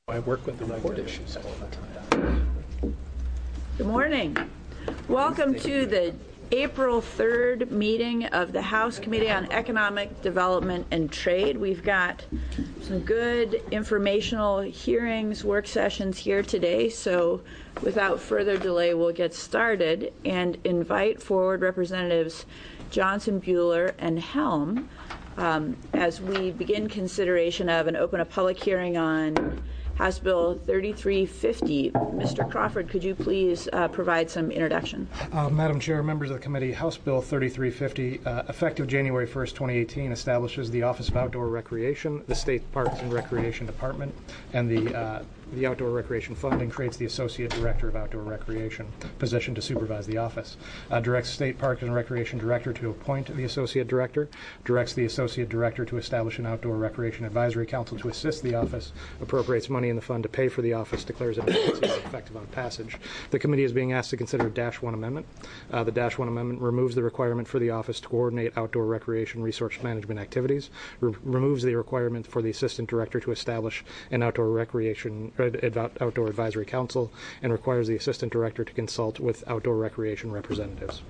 I work with the port issues all the time. Good morning. Welcome to the April 3rd meeting of the House Committee on Economic Development and Trade. We've got some good informational hearings, work sessions here today, so without further delay, we'll get started and invite forward Representatives Johnson, Bueller, and Helm as we begin consideration of and open a public hearing on House Bill 3350. Mr. Crawford, could you please provide some introduction? Madam Chair, members of the committee, House Bill 3350, effective January 1st, 2018, establishes the Office of Outdoor Recreation, the State Parks and Recreation Department, and the Outdoor Recreation Fund, and creates the Associate Director of Outdoor Recreation position to supervise the office. Directs State Parks and Recreation Director to appoint the Associate Director, directs the Associate Director to establish an Outdoor Recreation Advisory Council to assist the office, appropriates money in the fund to pay for the office, declares it effective on passage. The committee is being asked to consider a Dash-1 amendment. The Dash-1 amendment removes the requirement for the office to coordinate outdoor recreation resource management activities, removes the requirement for the Assistant Director to establish an Outdoor Advisory Council, and requires the Assistant Director to consult with outdoor recreation representatives.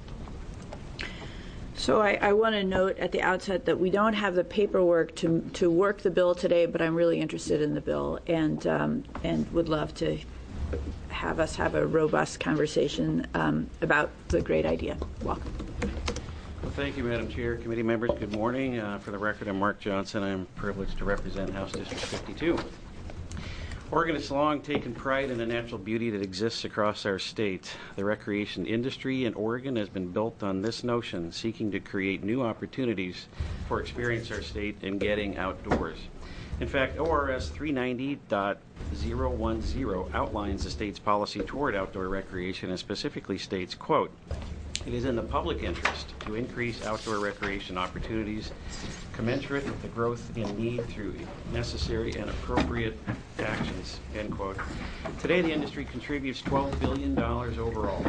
So I want to note at the outset that we don't have the paperwork to work the bill today, but I'm really interested in the bill and would love to have us have a robust conversation about the great idea. Welcome. Well, thank you, Madam Chair. Committee members, good morning. For the record, I'm Mark Johnson. I'm privileged to represent House District 52. Oregon has long taken pride in the natural beauty that exists across our state. The recreation industry in Oregon has been built on this notion, seeking to create new opportunities for experience our state in getting outdoors. In fact, ORS 390.010 outlines the state's policy toward outdoor recreation and specifically states, quote, "It is in the public interest to increase outdoor recreation opportunities commensurate with the growth in need through necessary and appropriate actions," end quote. Today, the industry contributes $12 billion overall,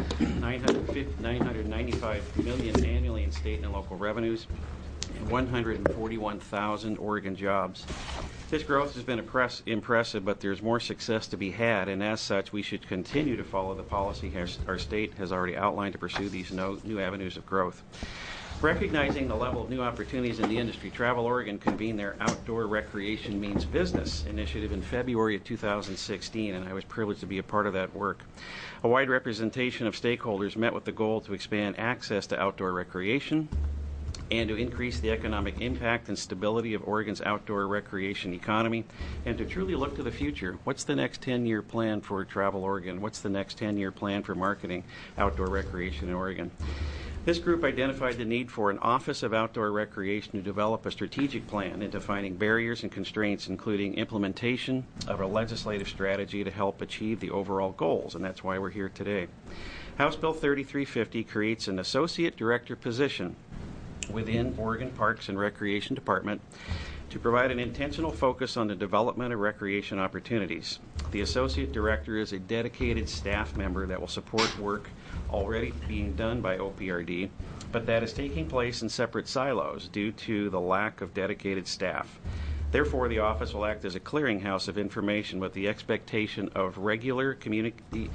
$995 million annually in state and local revenues, and 141,000 Oregon jobs. This growth has been impressive, but there's more success to be had, and as such, we should continue to follow the policy our state has already outlined to pursue these new avenues of growth. Recognizing the level of new opportunities in the industry, Travel Oregon convened their Outdoor Recreation Means Business initiative in February of 2016, and I was privileged to be a part of that work. A wide representation of stakeholders met with the goal to expand access to outdoor recreation and to increase the economic impact and stability of Oregon's outdoor recreation economy, and to truly look to the future. What's the next 10-year plan for Travel Oregon? What's the next 10-year plan for marketing outdoor recreation in Oregon? This group identified the need for an Office of Outdoor Recreation to develop a strategic plan in defining barriers and constraints, including implementation of a legislative strategy to help achieve the overall goals, and that's why we're here today. House Bill 3350 creates an Associate Director position within Oregon Parks and Recreation Department to provide an intentional focus on the development of recreation opportunities. The Associate Director is a dedicated staff member that will support work already being done by OPRD, but that is taking place in separate silos due to the lack of dedicated staff. Therefore, the office will act as a clearinghouse of information with the expectation of regular communication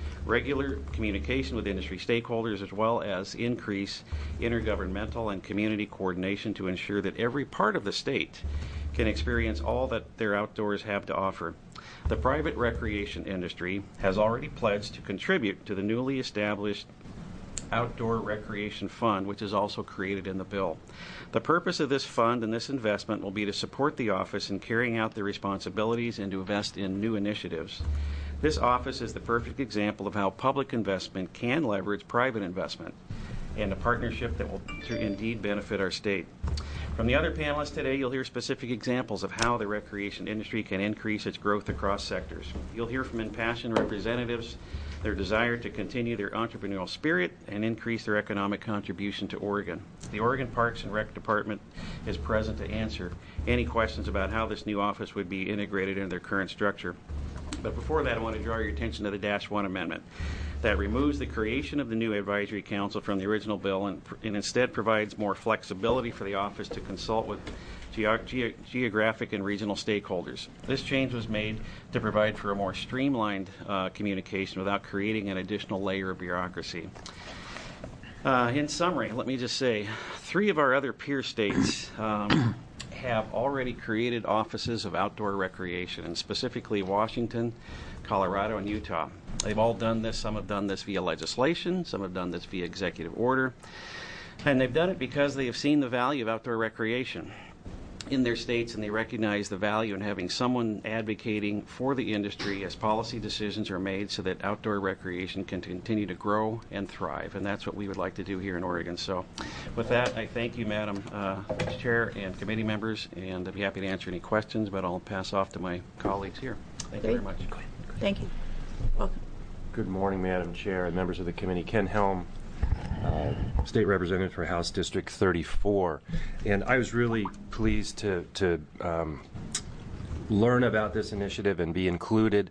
with industry stakeholders, as well as increase intergovernmental and community coordination to ensure that every part of the state can experience all that their outdoors have to offer. The private recreation industry has already pledged to contribute to the newly established Outdoor Recreation Fund, which is also created in the bill. The purpose of this fund and this investment will be to support the office in carrying out their responsibilities and to invest in new initiatives. This office is the perfect example of how public investment can leverage private investment and a partnership that will indeed benefit our state. From the other panelists today, you'll hear specific examples of how the recreation industry can increase its growth across sectors. You'll hear from impassioned representatives their desire to continue their entrepreneurial spirit and increase their economic contribution to Oregon. The Oregon Parks and Rec Department is present to answer any questions about how this new office would be integrated into their current structure. But before that, I want to draw your attention to the Dash 1 amendment that removes the creation of the new advisory council from the original bill and instead provides more flexibility for the office to consult with geographic and regional stakeholders. This change was made to provide for a more streamlined communication without creating an additional layer of bureaucracy. In summary, let me just say, 3 of our other peer states have already created offices of outdoor recreation, and specifically Washington, Colorado, and Utah. They've all done this. Some have done this via legislation. Some have done this via executive order. And they've done it because they have seen the value of outdoor recreation in their states, and they recognize the value in having someone advocating for the industry as policy decisions are made so that outdoor recreation can continue to grow and thrive. And that's what we would like to do here in Oregon. So with that, I thank you, Madam Chair and committee members, and I'd be happy to answer any questions, but I'll pass off to my colleagues here. Thank you very much. Thank you. Welcome. Good morning, Madam Chair and members of the committee. Ken Helm, State Representative for House District 34. And I was really pleased to learn about this initiative and be included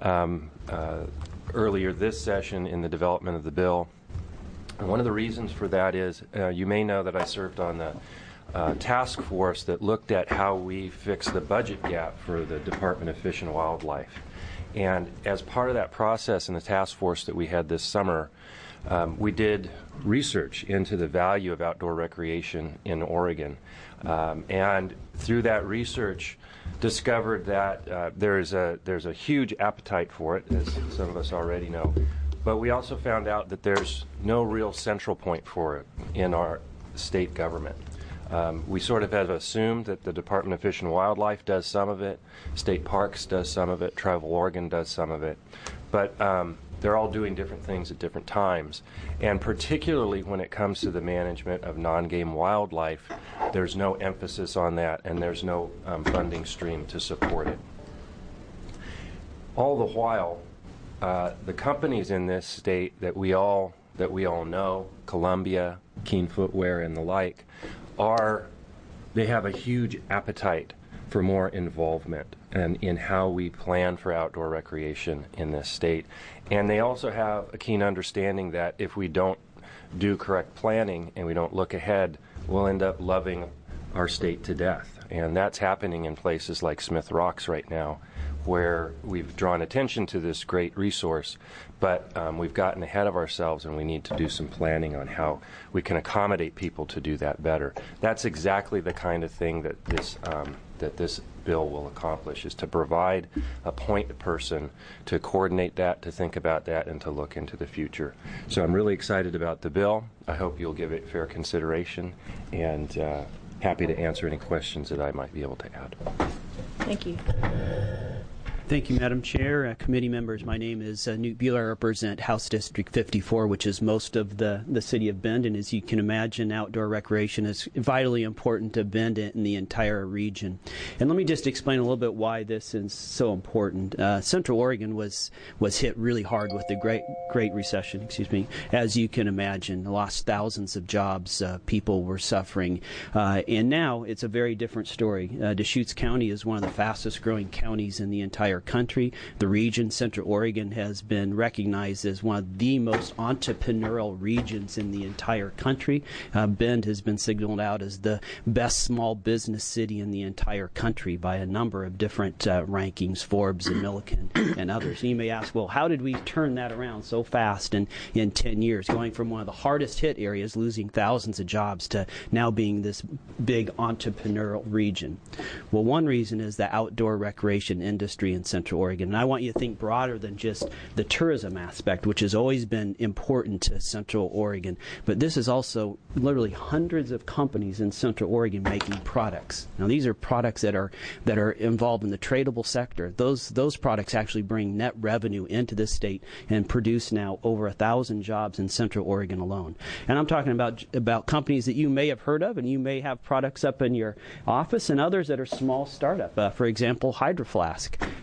earlier this session in the development of the bill. And one of the reasons for that is you may know that I served on the task force that looked at how we fix the budget gap for the Department of Fish and Wildlife. And as part of that process in the task force that we had this summer, we did research into the value of outdoor recreation in Oregon. And through that research, discovered that there's a huge appetite for it, as some of us already know. But we also found out that there's no real central point for it in our state government. We sort of have assumed that the Department of Fish and Wildlife does some of it, State Parks does some of it, Tribal Oregon does some of it, but they're all doing different things at different times. And particularly when it comes to the management of non-game wildlife, there's no emphasis on that, and there's no funding stream to support it. All the while, the companies in this state that we all know, Columbia, Keen Footwear, and the like, they have a huge appetite for more involvement and in how we plan for outdoor recreation in this state. And they also have a keen understanding that if we don't do correct planning and we don't look ahead, we'll end up loving our state to death. And that's happening in places like Smith Rocks right now, where we've drawn attention to this great resource, but we've gotten ahead of ourselves, and we need to do some planning on how we can accommodate people to do that better. That's exactly the kind of thing that this bill will accomplish, is to provide a point person to coordinate that, to think about that, and to look into the future. So I'm really excited about the bill. I hope you'll give it fair consideration, and happy to answer any questions that I might be able to add. Thank you. Thank you, Madam Chair. Committee members, my name is Newt Bueller. I represent House District 54, which is most of the city of Bend. And as you can imagine, outdoor recreation is vitally important to Bend and the entire region. And let me just explain a little bit why this is so important. Central Oregon was hit really hard with the Great Recession, as you can imagine. Lost thousands of jobs. People were suffering. And now it's a very different story. Deschutes County is one of the fastest growing counties in the entire country. The region, Central Oregon, has been recognized as one of the most entrepreneurial regions in the entire country. Bend has been signaled out as the best small business city in the entire country by a number of different rankings, Forbes and Milliken and others. And you may ask, well, how did we turn that around so fast in 10 years, going from one of the hardest hit areas, losing thousands of jobs, to now being this big entrepreneurial region? Well, one reason is the outdoor recreation industry in Central Oregon. And I want you to think broader than just the tourism aspect, which has always been important to Central Oregon. But this is also literally hundreds of companies in Central Oregon making products. Now, these are products that are involved in the tradable sector. Those products actually bring net revenue into this state and produce now over 1,000 jobs in Central Oregon alone. And I'm talking about companies that you may have heard of, and you may have products up in your office, and others that are small startup. For example, Hydro Flask.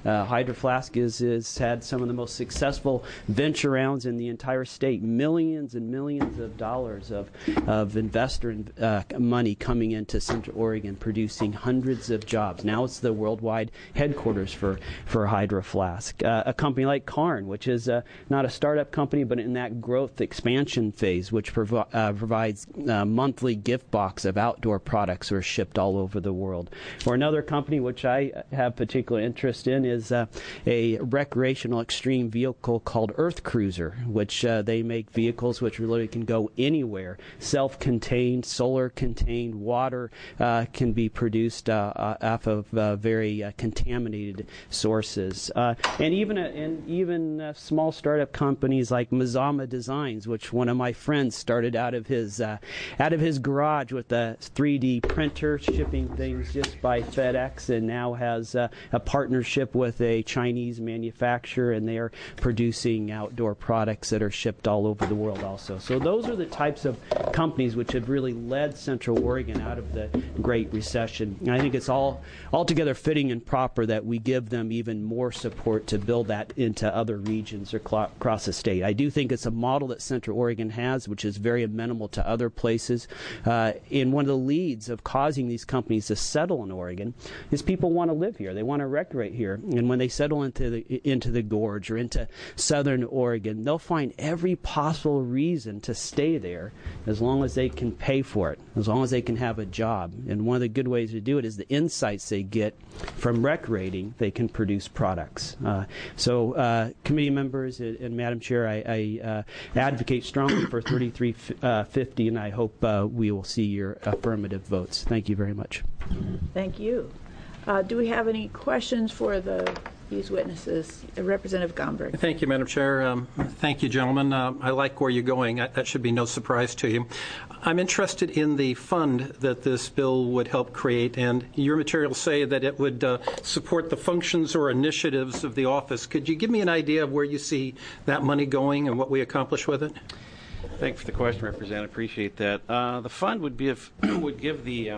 Hydro Flask has had some of the most successful venture rounds in the entire state. Millions and millions of dollars of investor money coming into Central Oregon, producing hundreds of jobs. Now it's the worldwide headquarters for Hydro Flask. A company like Karn, which is not a startup company, but in that growth expansion phase, which provides a monthly gift box of outdoor products that are shipped all over the world. Or another company which I have particular interest in is a recreational extreme vehicle called Earth Cruiser, which they make vehicles which really can go anywhere. Self-contained, solar-contained, water can be produced off of very contaminated sources. And even small startup companies like Mazama Designs, which one of my friends started out of his garage with a 3D printer, shipping things just by FedEx, and now has a partnership with a Chinese manufacturer, and they are producing outdoor products that are shipped all over the world also. So those are the types of companies which have really led Central Oregon out of the Great Recession. And I think it's altogether fitting and proper that we give them even more support to build that into other regions across the state. I do think it's a model that Central Oregon has, which is very amenable to other places. And one of the leads of causing these companies to settle in Oregon is people want to live here. They want to recreate here. And when they settle into the gorge or into southern Oregon, they'll find every possible reason to stay there as long as they can pay for it, as long as they can have a job. And one of the good ways to do it is the insights they get from recreating, they can produce products. So committee members and Madam Chair, I advocate strongly for 3350, and I hope we will see your affirmative votes. Thank you very much. Thank you. Do we have any questions for these witnesses? Representative Gomberg. Thank you, Madam Chair. Thank you, gentlemen. I like where you're going. That should be no surprise to you. I'm interested in the fund that this bill would help create, and your materials say that it would support the functions or initiatives of the office. Could you give me an idea of where you see that money going and what we accomplish with it? Thanks for the question, Representative. Appreciate that. The fund would give the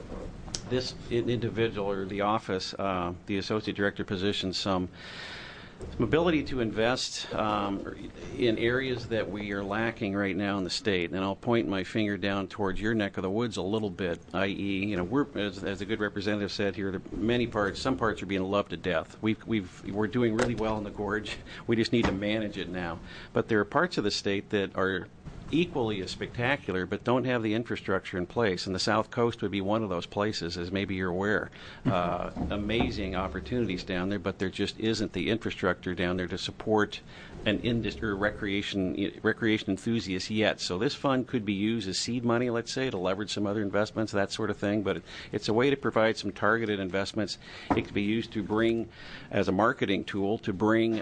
this individual or the office, the associate director position, some ability to invest in areas that we are lacking right now in the state. And I'll point my finger down towards your neck of the woods a little bit, i.e., we're, as the good representative said here, some parts are being loved to death. We're doing really well in the gorge. We just need to manage it now. But there are parts of the state that are equally as spectacular but don't have the infrastructure in place, and the South Coast would be one of those places, as maybe you're aware. Amazing opportunities down there, but there just isn't the infrastructure down there to support an industry or recreation enthusiast yet. So this fund could be used as seed money, let's say, to leverage some other investments, that sort of thing, but it's a way to provide some targeted investments. It could be used to bring, as a marketing tool, to bring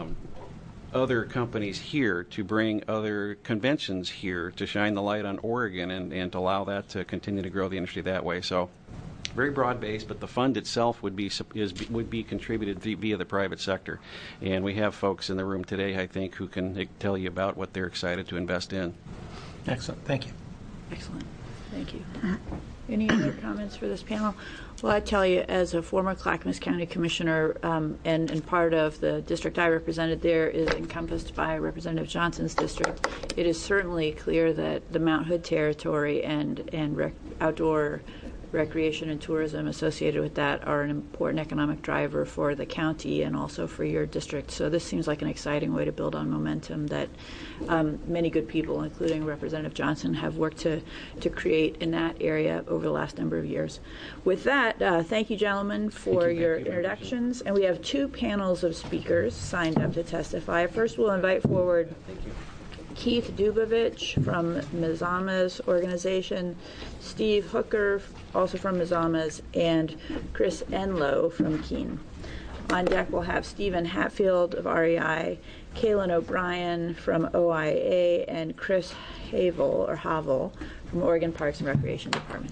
other companies here, to bring other conventions here, to shine the light on Oregon and to allow that to continue to grow the industry that way. So very broad-based, but the fund itself would be contributed via the private sector. And we have folks in the room today, I think, who can tell you about what they're excited to invest in. Excellent. Thank you. Excellent. Thank you. Any other comments for this panel? Well, I tell you, as a former Clackamas County Commissioner, and part of the district I represented there is encompassed by Representative Johnson's district, it is certainly clear that the Mount Hood territory and outdoor recreation and tourism associated with that are an important economic driver for the county and also for your district. So this seems like an exciting way to build on momentum that many good people, including Representative Johnson, have worked to create in that area over the last number of years. With that, thank you, gentlemen, for your introductions. And we have two panels of speakers signed up to testify. First, we'll invite forward Keith Dubovich from Mazama's organization, Steve Hooker, also from Mazama's, and Chris Enlow from Keene. On deck, we'll have Stephen Hatfield of REI, Kaylin O'Brien from OIA, and Chris Havel from Oregon Parks and Recreation Department.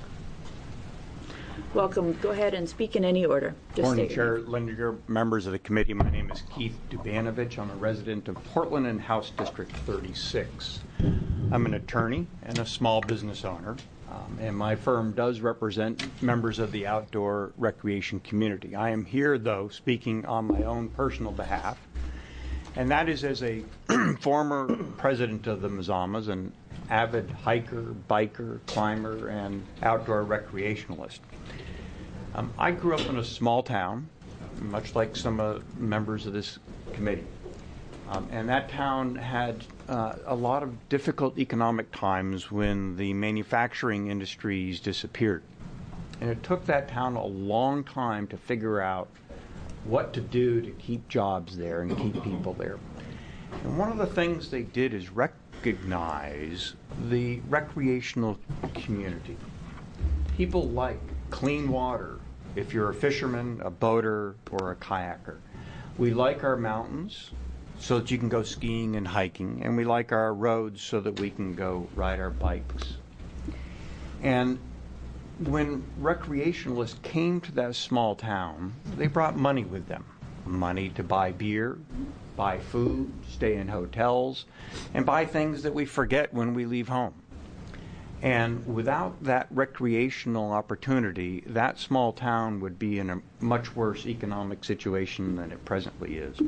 Welcome. Go ahead and speak in any order. Morning, Chair Lindiger, members of the committee. My name is Keith Dubanovich. I'm a resident of Portland and House District 36. I'm an attorney and a small business owner, and my firm does represent members of the outdoor recreation community. I am here, though, speaking on my own personal behalf, and that is as a former president of the Mazamas, an avid hiker, biker, climber, and outdoor recreationalist. I grew up in a small town, much like some members of this committee. And that town had a lot of difficult economic times when the manufacturing industries disappeared. And it took that town a long time to figure out what to do to keep jobs there and keep people there. And one of the things they did is recognize the recreational community. People like clean water, if you're a fisherman, a boater, or a kayaker. We like our mountains so that you can go skiing and hiking, and we like our roads so that we can go ride our bikes. And when recreationalists came to that small town, they brought money with them. Money to buy beer, buy food, stay in hotels, and buy things that we forget when we leave home. And without that recreational opportunity, that small town would be in a much worse economic situation than it presently is.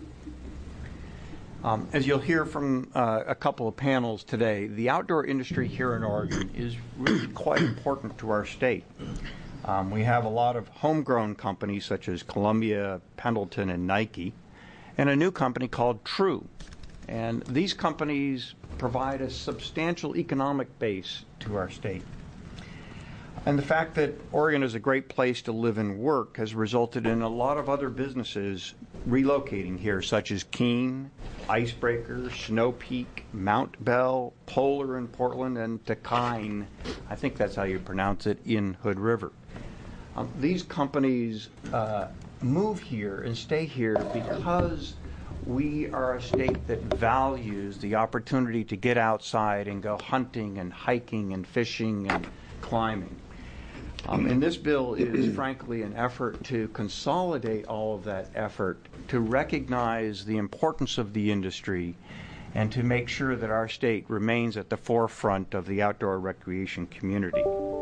As you'll hear from a couple of panels today, the outdoor industry here in Oregon is really quite important to our state. We have a lot of homegrown companies such as Columbia, Pendleton, and Nike, and a new company called True. And these companies provide a substantial economic base to our state. And the fact that Oregon is a great place to live and work has resulted in a lot of other businesses relocating here, such as Keene, Icebreaker, Snow Peak, Mount Bell, Polar in Portland, and Tekine, I think that's how you pronounce it, in Hood River. These companies move here and stay here because we are a state that values the opportunity to get outside and go hunting and hiking and fishing and climbing. And this bill is frankly an effort to consolidate all of that effort, to recognize the importance of the industry, and to make sure that our state remains at the forefront of the outdoor recreation community.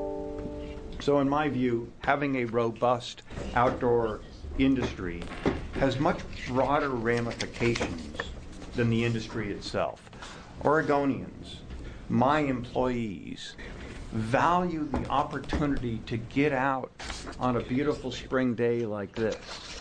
So in my view, having a robust outdoor industry has much broader ramifications than the industry itself. Oregonians, my employees, value the opportunity to get out on a beautiful spring day like this.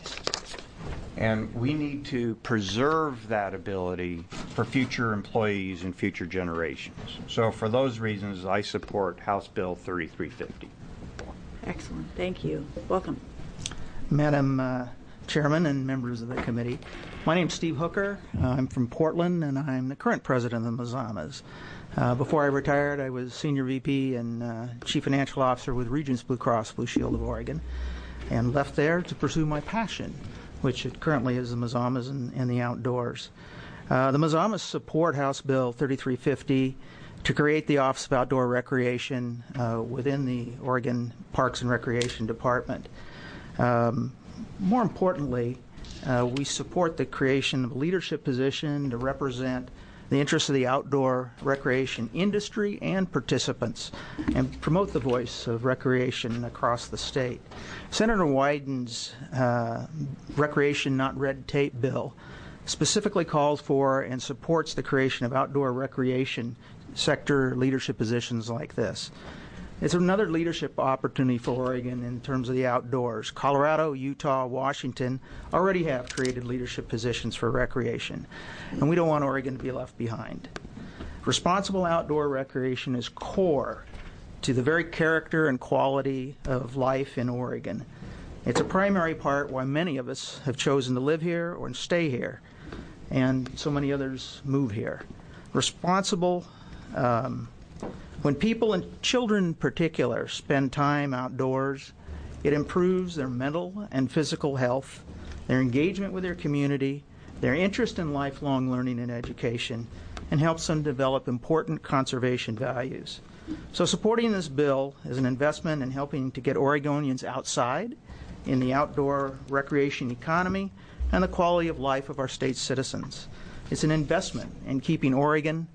And we need to preserve that ability for future employees and future generations. So for those reasons, I support House Bill 3350. Excellent. Thank you. Welcome. Madam Chairman and members of the committee, my name is Steve Hooker. I'm from Portland, and I'm the current president of the Mazamas. Before I retired, I was Senior VP and Chief Financial Officer with Regents Blue Cross Blue Shield of Oregon, and left there to pursue my passion, which it currently is the Mazamas and the outdoors. The Mazamas support House Bill 3350 to create the Office of Outdoor Recreation within the Oregon Parks and Recreation Department. More importantly, we support the creation of a leadership position to represent the interests of the outdoor recreation industry and participants, and promote the voice of recreation across the state. Senator Wyden's Recreation Not Red Tape bill specifically calls for and supports the creation of outdoor recreation sector leadership positions like this. It's another leadership opportunity for Oregon in terms of the outdoors. Colorado, Utah, Washington already have created leadership positions for recreation, and we don't want Oregon to be left behind. Responsible outdoor recreation is core to the very character and quality of life in Oregon. It's a primary part why many of us have chosen to live here or stay here, and so many others move here. Responsible when people and children in particular spend time outdoors, it improves their mental and physical health, their engagement with their community, their interest in lifelong learning and education, and helps them develop important conservation values. So supporting this bill is an investment in helping to get Oregonians outside in the outdoor recreation economy and the quality of life of our state's citizens. It's an investment in keeping Oregon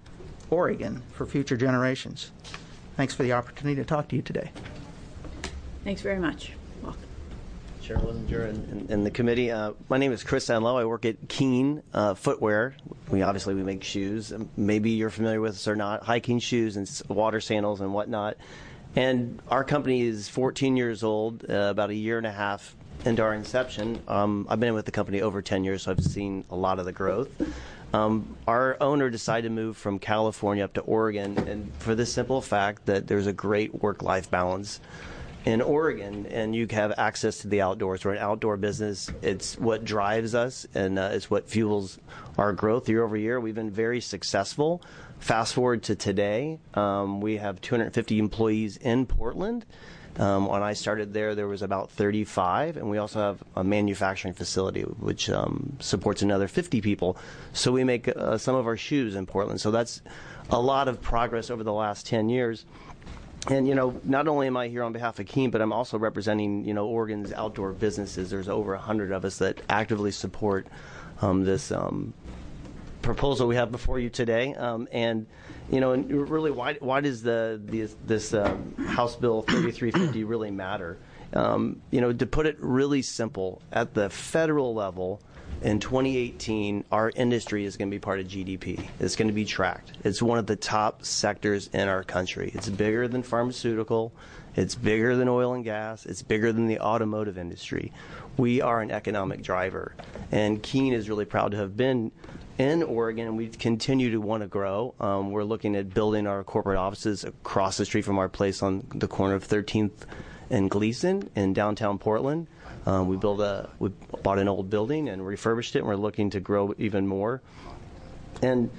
Oregon for future generations. Thanks for the opportunity to talk to you today. Thanks very much. Welcome. Chair Lininger and the committee. My name is Chris Enlow. I work at Keen Footwear. We make shoes. Maybe you're familiar with us or not. Hiking shoes and water sandals and whatnot. And our company is 14 years old, about a year and a half into our inception. I've been with the company over 10 years, so I've seen a lot of the growth. Our owner decided to move from California up to Oregon, and for the simple fact that there's a great work-life balance in Oregon, and you have access to the outdoors. We're an outdoor business. It's what drives us, and it's what fuels our growth year over year. We've been very successful. Fast forward to today, we have 250 employees in Portland. When I started there was about 35, and we also have a manufacturing facility which supports another 50 people. So we make some of our shoes in Portland. So that's a lot of progress over the last 10 years. And, not only am I here on behalf of Keen, but I'm also representing, Oregon's outdoor businesses. There's over 100 of us that actively support this proposal we have before you today. And really, why does this House Bill 3350 really matter? To put it really simple, at the federal level, in 2018, our industry is going to be part of GDP. It's going to be tracked. It's one of the top sectors in our country. It's bigger than pharmaceutical. It's bigger than oil and gas. It's bigger than the automotive industry. We are an economic driver. And Keen is really proud to have been in Oregon, and we continue to want to grow. We're looking at building our corporate offices across the street from our place on the corner of 13th and Gleason in downtown Portland. We bought an old building and refurbished it, and we're looking to grow even more. And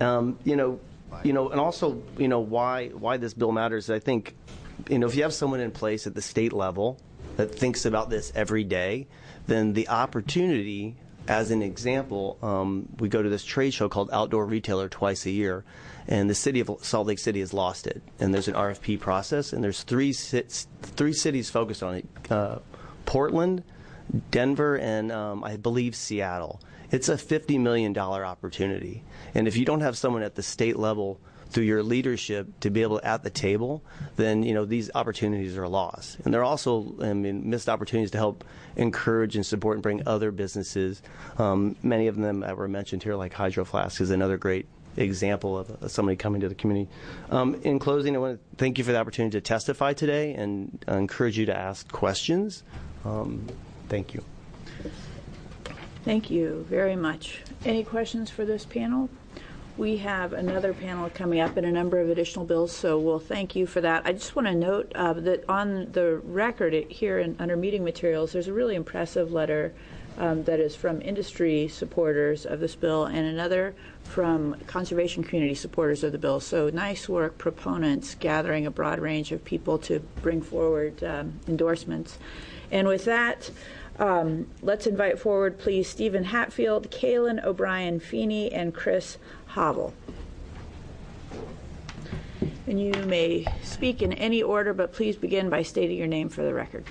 and also why this bill matters. I think if you have someone in place at the state level that thinks about this every day, then the opportunity. As an example, we go to this trade show called Outdoor Retailer twice a year, and the city of Salt Lake City has lost it. And there's an RFP process, and there's three cities focused on it: Portland, Denver, and I believe Seattle. It's a $50 million opportunity, and if you don't have someone at the state level through your leadership to be able to at the table, then these opportunities are lost. And there are also missed opportunities to help encourage and support and bring other businesses. Many of them that were mentioned here, like Hydro Flask, is another great example of somebody coming to the community. In closing, I want to thank you for the opportunity to testify today, and I encourage you to ask questions. Thank you. Thank you very much. Any questions for this panel? We have another panel coming up and a number of additional bills, so we'll thank you for that. I just want to note that on the record here under meeting materials, there's a really impressive letter that is from industry supporters of this bill and another from conservation community supporters of the bill. So nice work, proponents, gathering a broad range of people to bring forward endorsements. And with that, let's invite forward, please, Stephen Hatfield, Kaylin O'Brien Feeney, and Chris Havel. And you may speak in any order, but please begin by stating your name for the record.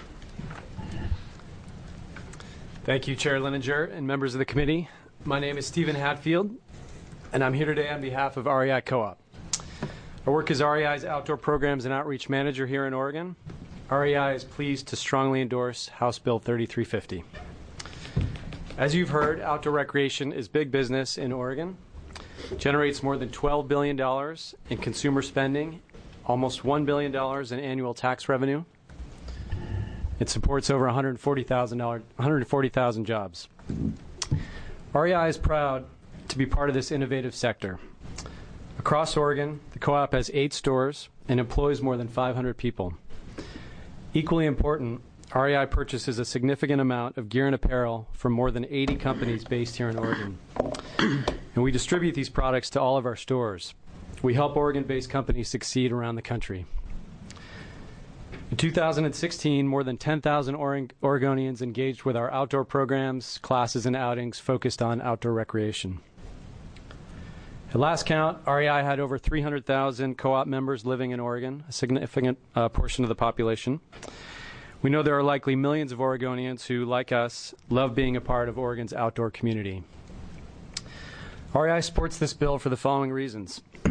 Thank you, Chair Lininger and members of the committee. My name is Stephen Hatfield, and I'm here today on behalf of REI Co-op. I work as REI's Outdoor Programs and Outreach Manager here in Oregon. REI is pleased to strongly endorse House Bill 3350. As you've heard, outdoor recreation is big business in Oregon. It generates more than $12 billion in consumer spending, almost $1 billion in annual tax revenue. It supports over 140,000 jobs. REI is proud to be part of this innovative sector. Across Oregon, the co-op has 8 stores and employs more than 500 people. Equally important, REI purchases a significant amount of gear and apparel from more than 80 companies based here in Oregon. And we distribute these products to all of our stores. We help Oregon-based companies succeed around the country. In 2016, more than 10,000 Oregonians engaged with our outdoor programs, classes, and outings focused on outdoor recreation. At last count, REI had over 300,000 co-op members living in Oregon, a significant portion of the population. We know there are likely millions of Oregonians who, like us, love being a part of Oregon's outdoor community. REI supports this bill for the following reasons.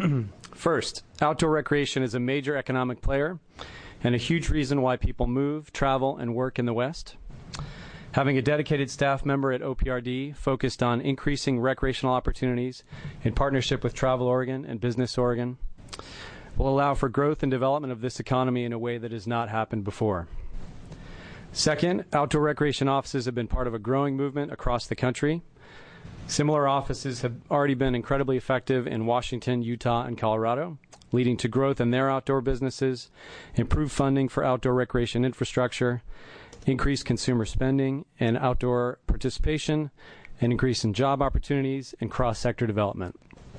First, outdoor recreation is a major economic player and a huge reason why people move, travel, and work in the West. Having a dedicated staff member at OPRD focused on increasing recreational opportunities in partnership with Travel Oregon and Business Oregon will allow for growth and development of this economy in a way that has not happened before. Second, outdoor recreation offices have been part of a growing movement across the country. Similar offices have already been incredibly effective in Washington, Utah, and Colorado, leading to growth in their outdoor businesses, improved funding for outdoor recreation infrastructure, increased consumer spending and outdoor participation, and increase in job opportunities and cross-sector development.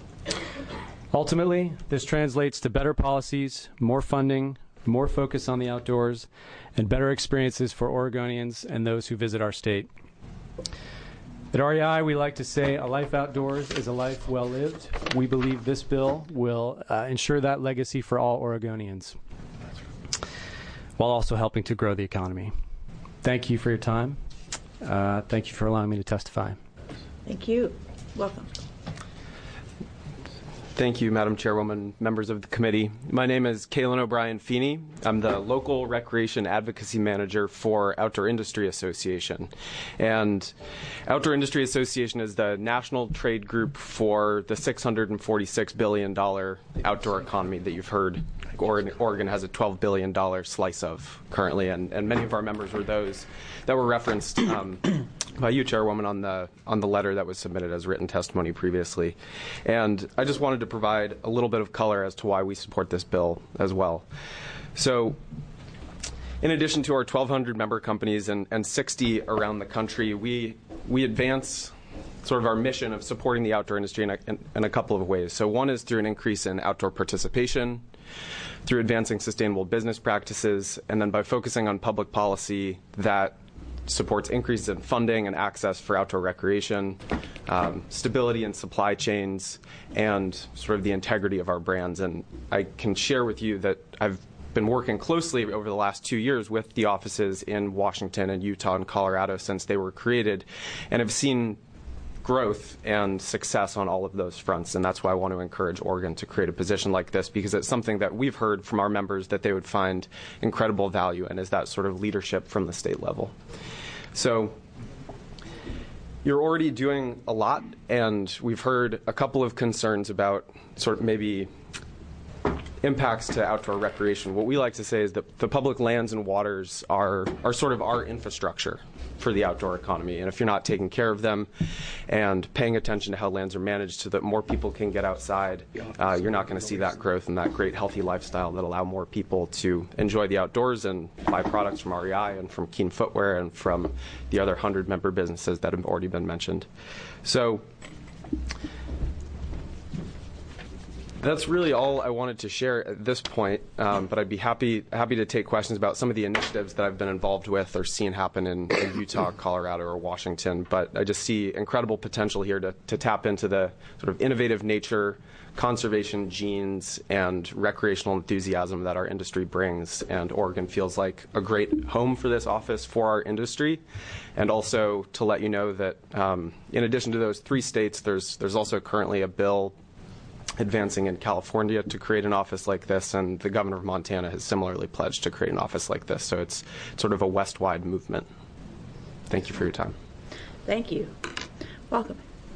Ultimately, this translates to better policies, more funding, more focus on the outdoors, and better experiences for Oregonians and those who visit our state. At REI, we like to say a life outdoors is a life well lived. We believe this bill will ensure that legacy for all Oregonians, while also helping to grow the economy. Thank you for your time. Thank you for allowing me to testify. Thank you. Welcome. Thank you, Madam Chairwoman, members of the committee. My name is Kalen O'Brien Feeney. I'm the local recreation advocacy manager for Outdoor Industry Association. And Outdoor Industry Association is the national trade group for the $646 billion outdoor economy that you've heard Oregon has a $12 billion slice of currently, and many of our members were those that were referenced by you, Chairwoman, on the letter that was submitted as written testimony previously. And I just wanted to provide a little bit of color as to why we support this bill as well. So, in addition to our 1,200 member companies and 60 around the country, we advance sort of our mission of supporting the outdoor industry in a couple of ways. So one is through an increase in outdoor participation, through advancing sustainable business practices, and then by focusing on public policy that supports increases in funding and access for outdoor recreation, stability in supply chains, and sort of the integrity of our brands. And I can share with you that I've been working closely over the last 2 years with the offices in Washington and Utah and Colorado since they were created, and have seen growth and success on all of those fronts. And that's why I want to encourage Oregon to create a position like this, because it's something that we've heard from our members that they would find incredible value in, is that sort of leadership from the state level. So you're already doing a lot, and we've heard a couple of concerns about sort of maybe impacts to outdoor recreation. What we like to say is that the public lands and waters are sort of our infrastructure for the outdoor economy. And if you're not taking care of them and paying attention to how lands are managed so that more people can get outside, you're not going to see that growth and that great healthy lifestyle that allow more people to enjoy the outdoors and buy products from REI and from Keen Footwear and from the other 100 member businesses that have already been mentioned. So that's really all I wanted to share at this point, but I'd be happy to take questions about some of the initiatives that I've been involved with or seen happen in Utah, Colorado, or Washington. But I just see incredible potential here to tap into the sort of innovative nature, conservation genes, and recreational enthusiasm that our industry brings. And Oregon feels like a great home for this office for our industry. And also to let you know that in addition to those 3 states, there's also currently a bill advancing in California to create an office like this, and the governor of Montana has similarly pledged to create an office like this. So it's sort of a west-wide movement. Thank you for your time. Thank you. Welcome.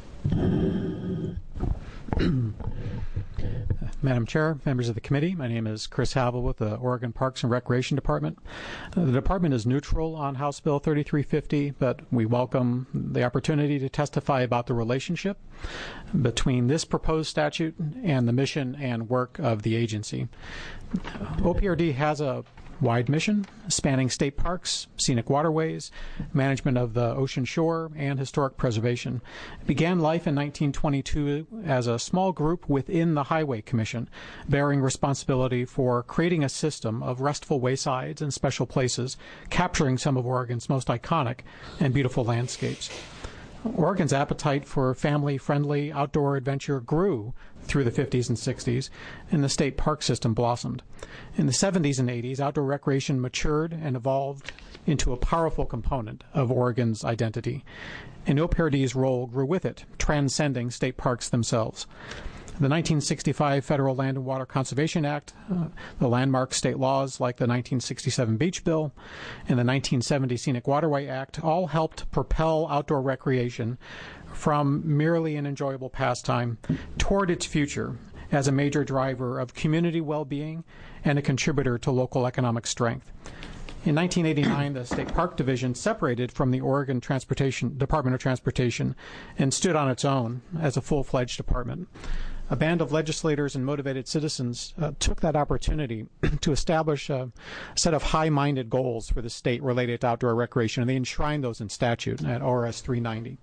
Madam Chair, members of the committee, my name is Chris Havel with the Oregon Parks and Recreation Department. The department is neutral on House Bill 3350, but we welcome the opportunity to testify about the relationship between this proposed statute and the mission and work of the agency. OPRD has a wide mission spanning state parks, scenic waterways, management of the ocean shore, and historic preservation. It began life in 1922 as a small group within the Highway Commission, bearing responsibility for creating a system of restful waysides and special places, capturing some of Oregon's most iconic and beautiful landscapes. Oregon's appetite for family-friendly outdoor adventure grew through the 50s and 60s, and the state park system blossomed. In the 70s and 80s, outdoor recreation matured and evolved into a powerful component of Oregon's identity, and OPRD's role grew with it, transcending state parks themselves. The 1965 Federal Land and Water Conservation Act, the landmark state laws like the 1967 Beach Bill, and the 1970 Scenic Waterway Act all helped propel outdoor recreation from merely an enjoyable pastime toward its future as a major driver of community well-being and a contributor to local economic strength. In 1989, the State Park Division separated from the Oregon Department of Transportation and stood on its own as a full-fledged department. A band of legislators and motivated citizens took that opportunity to establish a set of high-minded goals for the state related to outdoor recreation, and they enshrined those in statute at ORS 390.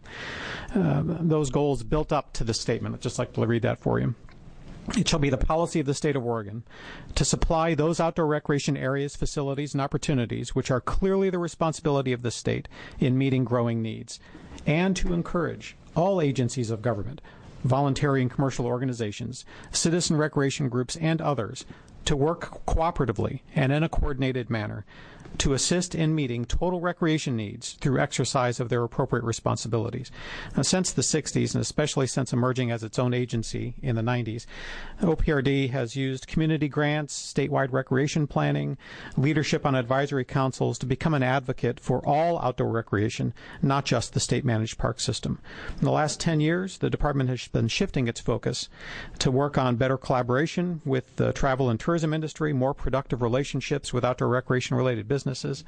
Those goals built up to the statement. I'd just like to read that for you. It shall be the policy of the state of Oregon to supply those outdoor recreation areas, facilities, and opportunities which are clearly the responsibility of the state in meeting growing needs, and to encourage all agencies of government, voluntary and commercial organizations, citizen recreation groups, and others to work cooperatively and in a coordinated manner to assist in meeting total recreation needs through exercise of their appropriate responsibilities. Now, since the 60s, and especially since emerging as its own agency in the 90s, OPRD has used community grants, statewide recreation planning, leadership on advisory councils to become an advocate for all outdoor recreation, not just the state-managed park system. In the last 10 years, the department has been shifting its focus to work on better collaboration with the travel and tourism industry, more productive relationships with outdoor recreation-related businesses,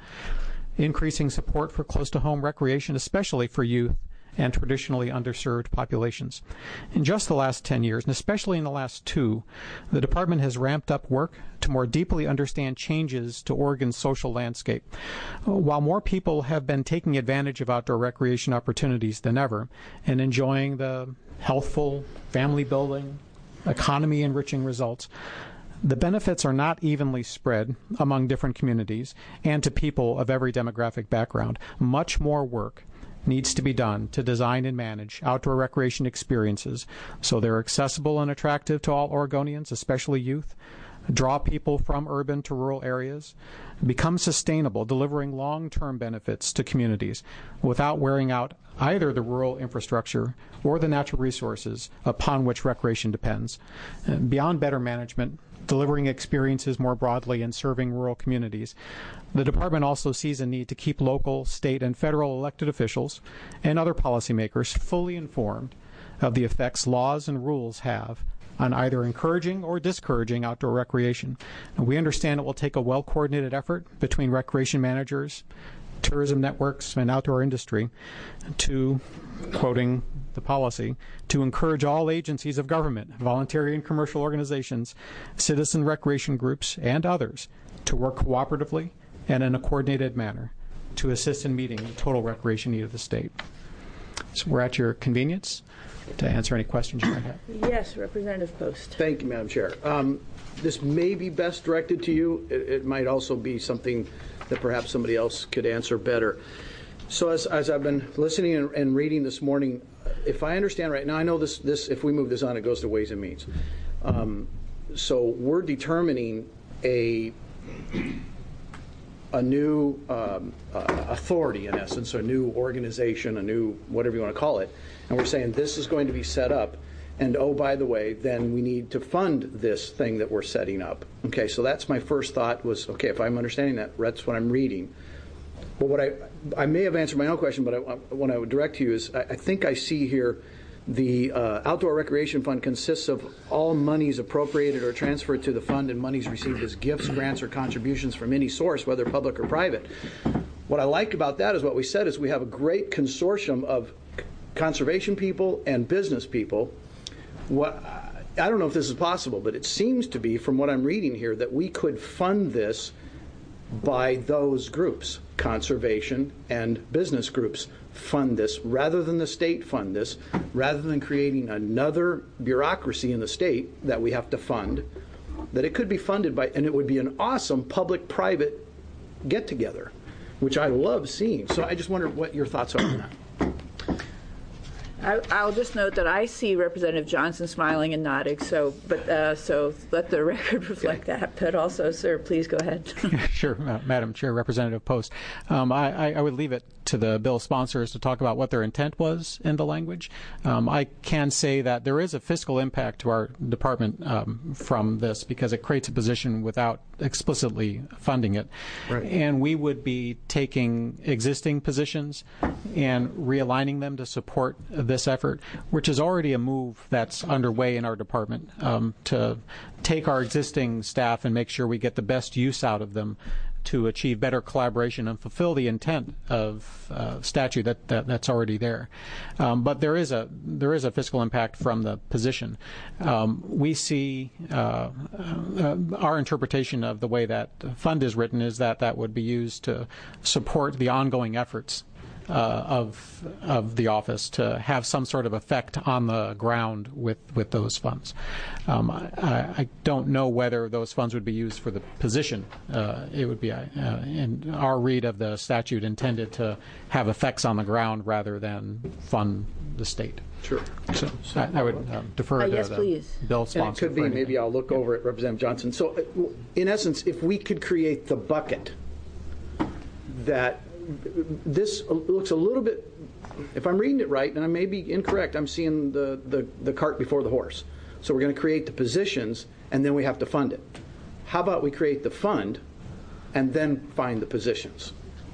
increasing support for close-to-home recreation, especially for youth and traditionally underserved populations. In just the last 10 years, and especially in the last 2, the department has ramped up work to more deeply understand changes to Oregon's social landscape. While more people have been taking advantage of outdoor recreation opportunities than ever and enjoying the healthful, family-building, economy-enriching results, the benefits are not evenly spread among different communities and to people of every demographic background. Much more work needs to be done to design and manage outdoor recreation experiences so they're accessible and attractive to all Oregonians, especially youth, draw people from urban to rural areas, become sustainable, delivering long-term benefits to communities without wearing out either the rural infrastructure or the natural resources upon which recreation depends. Beyond better management, delivering experiences more broadly and serving rural communities, the department also sees a need to keep local, state, and federal elected officials and other policymakers fully informed of the effects laws and rules have on either encouraging or discouraging outdoor recreation. And we understand it will take a well-coordinated effort between recreation managers, tourism networks, and outdoor industry to, quoting the policy, to encourage all agencies of government, voluntary and commercial organizations, citizen recreation groups, and others to work cooperatively and in a coordinated manner to assist in meeting the total recreation need of the state. So we're at your convenience to answer any questions you might have. Yes, Representative Post. Thank you, Madam Chair. This may be best directed to you. It might also be something that perhaps somebody else could answer better. So as I've been listening and reading this morning, if I understand right, now I know this if we move this on, it goes to Ways and Means. So we're determining a new authority, in essence, a new organization, a new whatever you want to call it, and we're saying this is going to be set up, and oh, by the way, then we need to fund this thing that we're setting up. Okay, so that's my first thought was, okay, if I'm understanding that, that's what I'm reading. But what I may have answered my own question, but what I would direct to you is I think I see here the Outdoor Recreation Fund consists of all monies appropriated or transferred to the fund and monies received as gifts, grants, or contributions from any source, whether public or private. What I like about that is what we said is we have a great consortium of conservation people and business people. I don't know if this is possible, but it seems to be, from what I'm reading here, that we could fund this by those groups, conservation and business groups fund this, rather than the state fund this, rather than creating another bureaucracy in the state that we have to fund, that it could be funded by, and it would be an awesome public-private get-together, which I love seeing. So I just wonder what your thoughts are on that. I'll just note that I see Representative Johnson smiling and nodding, so let the record reflect that. But also, sir, please go ahead. Sure, Madam Chair, Representative Post. I would leave it to the bill sponsors to talk about what their intent was in the language. I can say that there is a fiscal impact to our department from this because it creates a position without explicitly funding it. Right. And we would be taking existing positions and realigning them to support this effort, which is already a move that's underway in our department to take our existing staff and make sure we get the best use out of them to achieve better collaboration and fulfill the intent of statute that's already there. But there is a fiscal impact from the position. We see our interpretation of the way that fund is written is that would be used to support the ongoing efforts of the office to have some sort of effect on the ground with those funds. I don't know whether those funds would be used for the position. It would be, in our read of the statute, intended to have effects on the ground rather than fund the state. Sure. So I would defer to yes, the please. bill sponsor. And it could be, maybe I'll look over at Representative Johnson. So in essence, if we could create the bucket that this looks a little bit, if I'm reading it right, and I may be incorrect, I'm seeing the cart before the horse. So we're going to create the positions, and then we have to fund it. How about we create the fund, and then find the positions?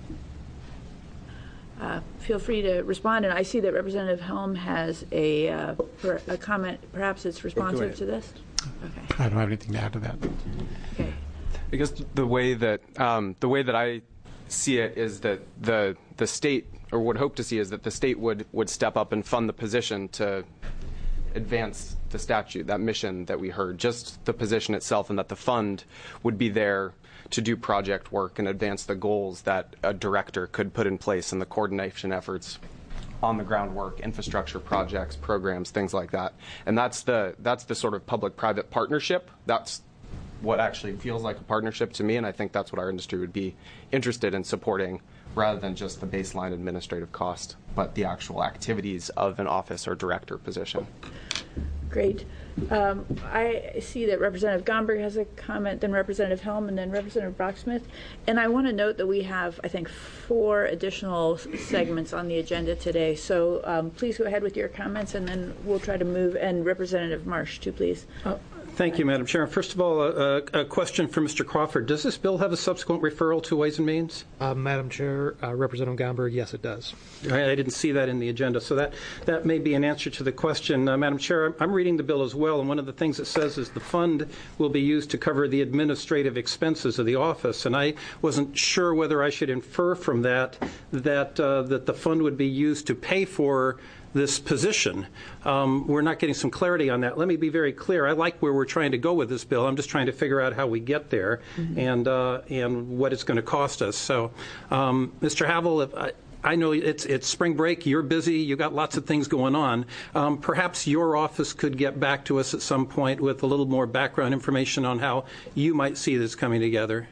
Feel free to respond, and I see that Representative Helm has a comment. Perhaps it's responsive to this? Okay. I don't have anything to add to that. Okay. I guess the way that I see it is that the state, or would hope to see, is that the state would step up and fund the position to advance the statute, that mission that we heard, just the position itself, and that the fund would be there to do project work and advance the goals that a director could put in place and the coordination efforts on the ground work, infrastructure projects, programs, things like that. And that's the sort of public-private partnership. That's what actually feels like a partnership to me, and I think that's what our industry would be interested in supporting, rather than just the baseline administrative cost, but the actual activities of an office or director position. Great. I see that Representative Gomberg has a comment, then Representative Helm, and then Representative Brocksmith. And I want to note that we have, I think, 4 additional segments on the agenda today. So please go ahead with your comments, and then we'll try to move. And Representative Marsh, too, please. Thank you, Madam Chair. First of all, a question for Mr. Crawford. Does this bill have a subsequent referral to Ways and Means? Madam Chair, Representative Gomberg, yes, it does. I didn't see that in the agenda, so that may be an answer to the question. Madam Chair, I'm reading the bill as well, and one of the things it says is the fund will be used to cover the administrative expenses of the office, and I wasn't sure whether I should infer from that the fund would be used to pay for this position. We're not getting some clarity on that. Let me be very clear. I like where we're trying to go with this bill. I'm just trying to figure out how we get there and what it's going to cost us. So, Mr. Havel, I know it's spring break. You're busy. You got lots of things going on. Perhaps your office could get back to us at some point with a little more background information on how you might see this coming together.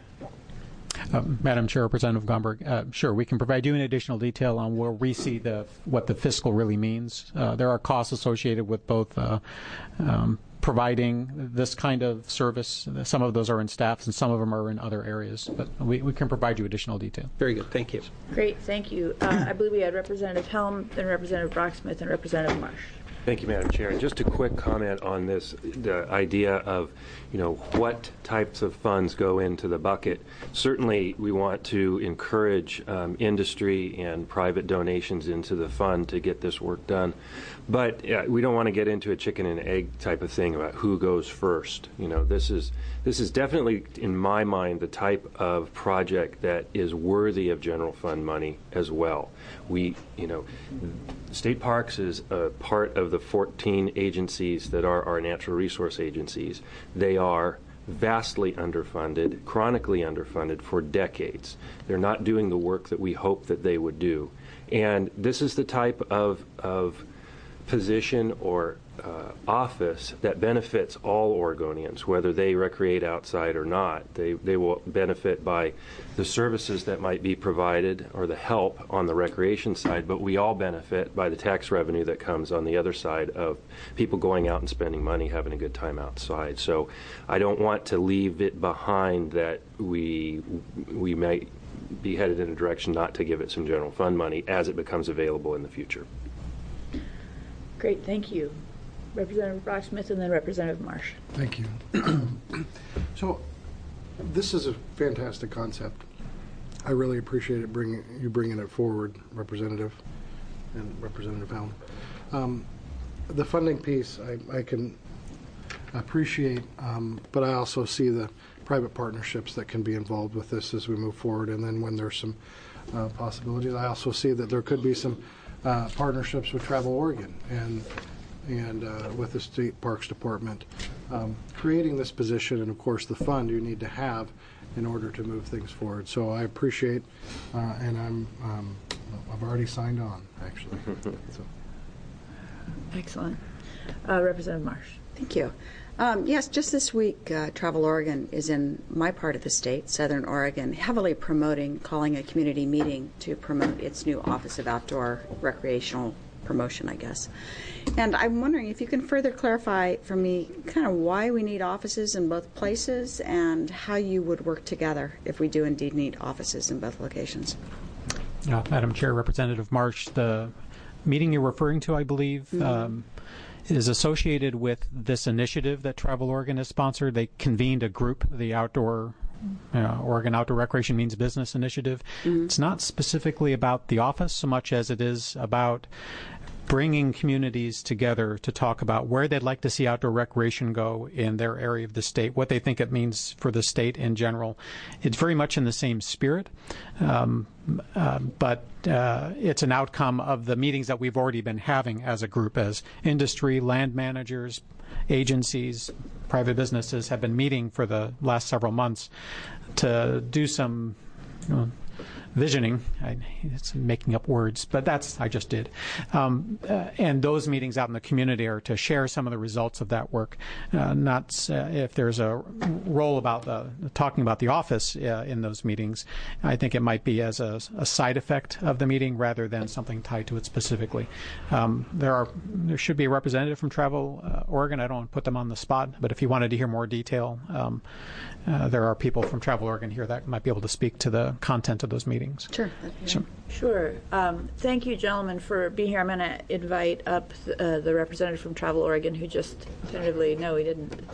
Madam Chair, Representative Gomberg, sure, we can provide you an additional detail on where we see what the fiscal really means. There are costs associated with both providing this kind of service. Some of those are in staffs and some of them are in other areas, but we can provide you additional detail. Very good. Thank you. Great. Thank you. I believe we had Representative Helm, then Representative Brocksmith, and Representative Marsh. Thank you, Madam Chair. And just a quick comment on this, the idea of, what types of funds go into the bucket. Certainly, we want to encourage industry and private donations into the fund to get this work done. But we don't want to get into a chicken and egg type of thing about who goes first. This is definitely, in my mind, the type of project that is worthy of general fund money as well. State Parks is a part of the 14 agencies that are our natural resource agencies. They are vastly underfunded, chronically underfunded for decades. They're not doing the work that we hope that they would do. And this is the type of position or office that benefits all Oregonians, whether they recreate outside or not. They will benefit by the services that might be provided or the help on the recreation side, but we all benefit by the tax revenue that comes on the other side of people going out and spending money, having a good time outside. So I don't want to leave it behind that we might be headed in a direction not to give it some general fund money as it becomes available in the future. Great, thank you. Representative Brock-Smith and then Representative Marsh. Thank you. So this is a fantastic concept. I really appreciate you bringing it forward, Representative and Representative Helm. The funding piece I can appreciate, but I also see the private partnerships that can be involved with this as we move forward, and then when there's some possibilities, I also see that there could be some partnerships with Travel Oregon and with the State Parks Department, creating this position, and of course the fund you need to have in order to move things forward. So I appreciate, and I've already signed on actually. So. Excellent. Representative Marsh. Thank you. Yes, just this week, Travel Oregon is in my part of the state, Southern Oregon, heavily calling a community meeting to promote its new Office of Outdoor Recreational Promotion, I guess. And I'm wondering if you can further clarify for me kind of why we need offices in both places and how you would work together if we do indeed need offices in both locations. Madam Chair, Representative Marsh, the meeting you're referring to, I believe, is associated with this initiative that Travel Oregon has sponsored. They convened a group, the Oregon Outdoor Recreation Means Business Initiative. It's not specifically about the office so much as it is about bringing communities together to talk about where they'd like to see outdoor recreation go in their area of the state, what they think it means for the state in general. It's very much in the same spirit, but it's an outcome of the meetings that we've already been having as a group, as industry, land managers, agencies, private businesses have been meeting for the last several months to do some visioning. It's making up words, but I just did. And those meetings out in the community are to share some of the results of that work. Not if there's a role about talking about the office in those meetings. I think it might be as a side effect of the meeting rather than something tied to it specifically. There should be a representative from Travel Oregon. I don't want to put them on the spot, but if you wanted to hear more detail, there are people from Travel Oregon here that might be able to speak to the content of those meetings. Sure. Thank you, gentlemen, for being here. I'm going to invite up the representative from Travel Oregon who just tentatively, no, he didn't.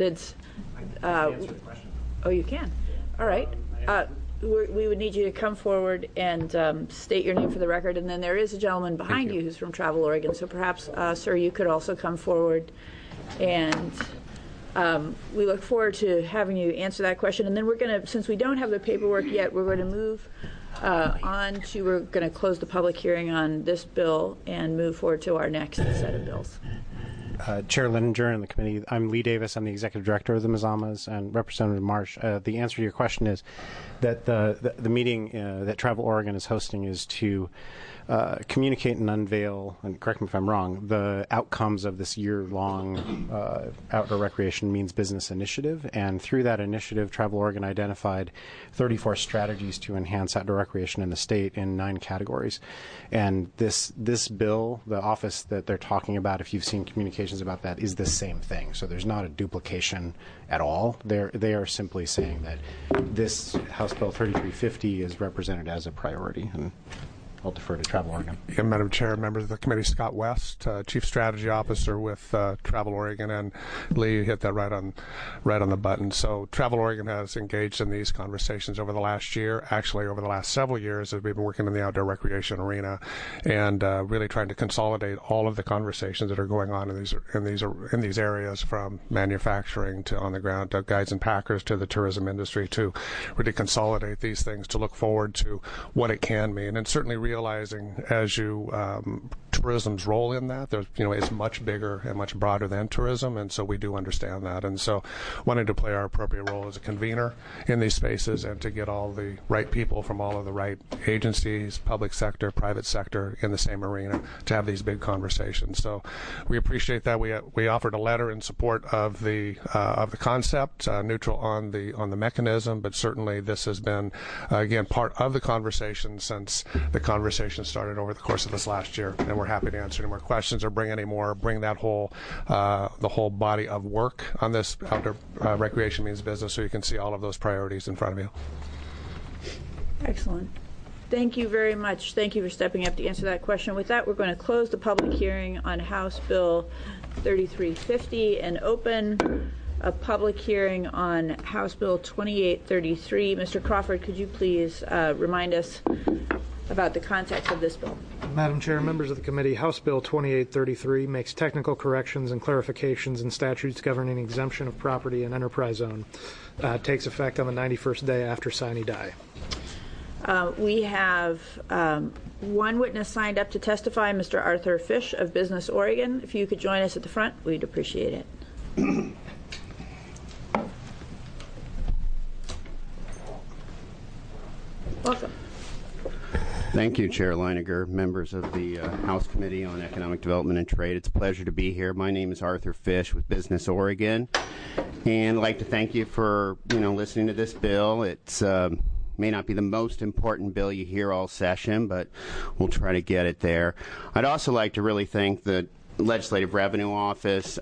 Oh, you can. All right. We would need you to come forward and state your name for the record. And then there is a gentleman behind you who's from Travel Oregon. So perhaps, sir, you could also come forward. And we look forward to having you answer that question. And then we're going to, since we don't have the paperwork yet, we're going to move we're going to close the public hearing on this bill and move forward to our next set of bills. Chair Lindinger and the committee, I'm Lee Davis. I'm the executive director of the Mazamas, and Representative Marsh. The answer to your question is that the meeting that Travel Oregon is hosting is to communicate and unveil, and correct me if I'm wrong, the outcomes of this year-long Outdoor Recreation Means Business initiative. And through that initiative, Travel Oregon identified 34 strategies to enhance outdoor recreation in the state in 9 categories. And this bill, the office that they're talking about, if you've seen communications about that, is the same thing. So there's not a duplication at all. They are simply saying that this House Bill 3350 is represented as a priority. And I'll defer to Travel Oregon. Yeah, Madam Chair, members of the committee, Scott West, Chief Strategy Officer with Travel Oregon, and Lee hit that right on the button. So Travel Oregon has engaged in these conversations over the last year, actually over the last several years, as we've been working in the outdoor recreation arena, and really trying to consolidate all of the conversations that are going on in these areas, from manufacturing to on the ground to guides and packers to the tourism industry, to really consolidate these things to look forward to what it can mean, and certainly realizing as you tourism's role in that. There's, it's much bigger and much broader than tourism, and so we do understand that. And so wanting to play our appropriate role as a convener in these spaces and to get all the right people from all of the right agencies, public sector, private sector in the same arena to have these big conversations. So we appreciate that. We offered a letter in support of the concept, neutral on the mechanism, but certainly this has been again part of the conversation since the conversation started over the course of this last year, and we're happy to answer any more questions or bring that whole the whole body of work on this outdoor recreation means business, so you can see all of those priorities in front of you. Excellent. Thank you very much. Thank you for stepping up to answer that question. With that, we're going to close the public hearing on House Bill 3350 and open a public hearing on House Bill 2833. Mr. Crawford, could you please remind us about the context of this bill? Madam Chair, members of the committee, House Bill 2833 makes technical corrections and clarifications in statutes governing exemption of property in enterprise zone. Takes effect on the 91st day after sine die. We have one witness signed up to testify, Mr. Arthur Fish of Business Oregon. If you could join us at the front, we'd appreciate it. Welcome. Thank you, Chair Leiniger, members of the House Committee on Economic Development and Trade. It's a pleasure to be here. My name is Arthur Fish with Business Oregon, and I'd like to thank you for listening to this bill. It's may not be the most important bill you hear all session, but we'll try to get it there. I'd also like to really thank the Legislative Revenue Office.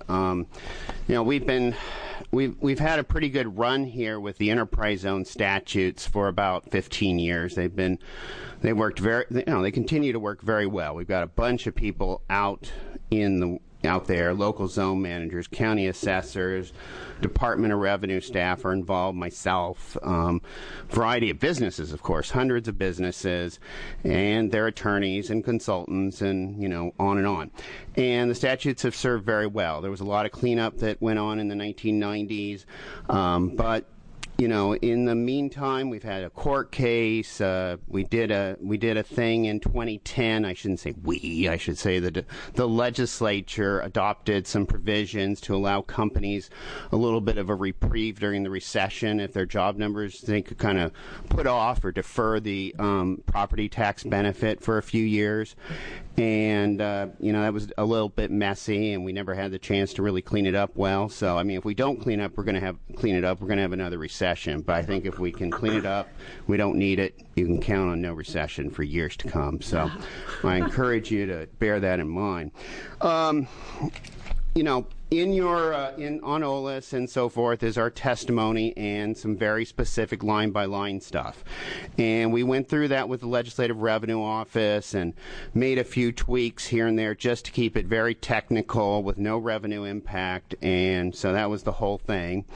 We've had a pretty good run here with the enterprise zone statutes for about 15 years. They continue to work very well. We've got a bunch of people out there, local zone managers, county assessors, Department of Revenue staff are involved, myself, variety of businesses, of course, hundreds of businesses, and their attorneys and consultants, and on and on. And the statutes have served very well. There was a lot of cleanup that went on in the 1990s, but in the meantime, we've had a court case. We did a thing in 2010. I shouldn't say we. I should say that the legislature adopted some provisions to allow companies a little bit of a reprieve during the recession if their job numbers they could kind of put off or defer the property tax benefit for a few years. And that was a little bit messy, and we never had the chance to really clean it up well. So if we don't clean it up, we're going to have another recession. But I think if we can clean it up, we don't need it. You can count on no recession for years to come. So I encourage you to bear that in mind. On OLS and so forth is our testimony and some very specific line-by-line stuff. And we went through that with the Legislative Revenue Office and made a few tweaks here and there just to keep it very technical with no revenue impact. And so that was the whole thing.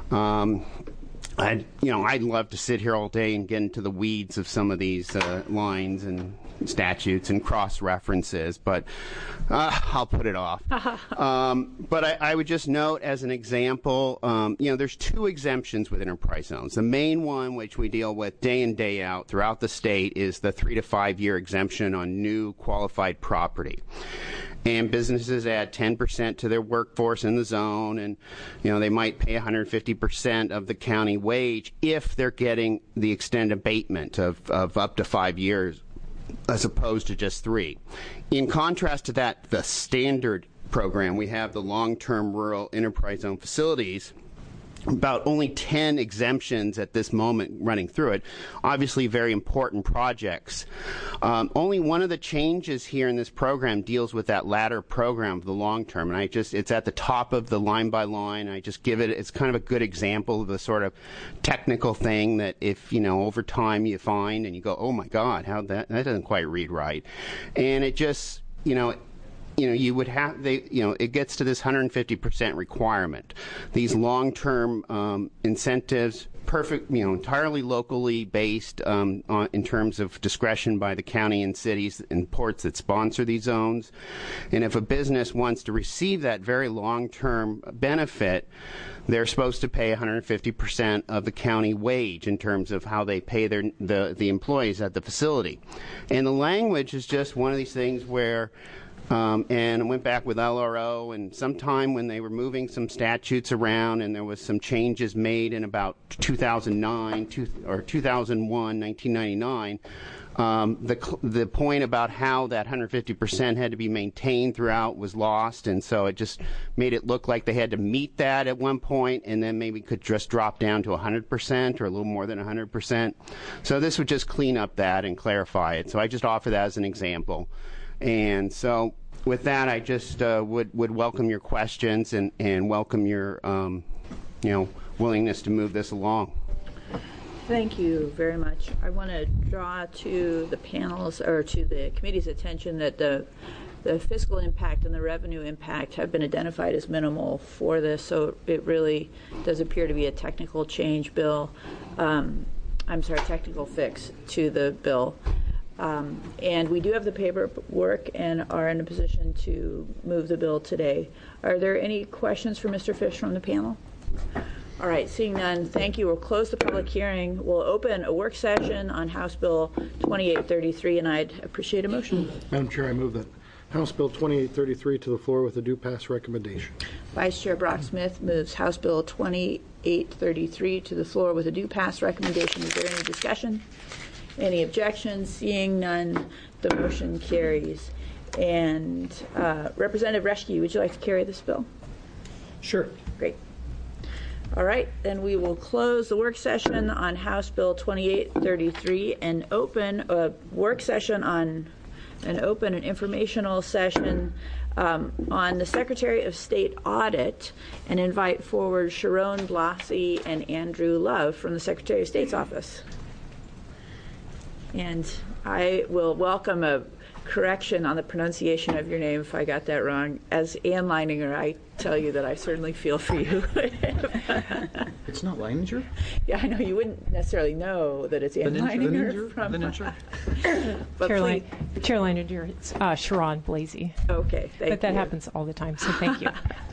I'd love to sit here all day and get into the weeds of some of these lines and statutes and cross-references, but I'll put it off. But I would just note as an example, there's two exemptions with enterprise zones. The main one, which we deal with day in, day out throughout the state, is the 3 to 5 year exemption on new qualified property. And businesses add 10% to their workforce in the zone, and they might pay 150% of the county wage if they're getting the extended abatement of up to 5 years, as opposed to just 3. In contrast to that, the standard program, we have the long-term rural enterprise zone facilities. About only 10 exemptions at this moment running through it. Obviously very important projects. Only one of the changes here in this program deals with that latter program of the long term. And it's at the top of the line by line. I just give it, it's kind of a good example of the sort of technical thing that if, over time you find and you go, oh my God, that doesn't quite read right. And it just, you would have, it gets to this 150% requirement. These long-term incentives, entirely locally based in terms of discretion by the county and cities and ports that sponsor these zones. And if a business wants to receive that very long-term benefit, they're supposed to pay 150% of the county wage in terms of how they pay the employees at the facility. And the language is just one of these things where And I went back with LRO, and sometime when they were moving some statutes around and there was some changes made in about 2001, 1999, the point about how that 150% had to be maintained throughout was lost, and so it just made it look like they had to meet that at one point, and then maybe could just drop down to 100% or a little more than 100%. So this would just clean up that and clarify it. So I just offer that as an example. And so with that, I just would welcome your questions and welcome your willingness to move this along. Thank you very much. I want to draw to the panel's or to the committee's attention that the fiscal impact and the revenue impact have been identified as minimal for this, so it really does appear to be a technical change bill. Technical fix to the bill. And we do have the paperwork and are in a position to move the bill today. Are there any questions for Mr. Fish from the panel? All right, seeing none, thank you. We'll close the public hearing. We'll open a work session on House Bill 2833, and I'd appreciate a motion. Madam Chair, I move that House Bill 2833 to the floor with a due pass recommendation. Vice Chair Brock Smith moves House Bill 2833 to the floor with a due pass recommendation. Is there any discussion? Any objections? Seeing none, the motion carries. And Representative Reschke, would you like to carry this bill? Sure. Great. All right, then we will close the work session on House Bill 2833 and open a work session on an informational session on the Secretary of State audit, and invite forward Sharon Blassie and Andrew Love from the Secretary of State's office. And I will welcome a correction on the pronunciation of your name if I got that wrong. As Ann Leininger, I tell you that I certainly feel for you. It's not Leininger? Yeah, I know. You wouldn't necessarily know that it's Ann Leininger. Chair Leininger, it's Sharon Blasey. Okay, thank you. But that happens all the time, so thank you.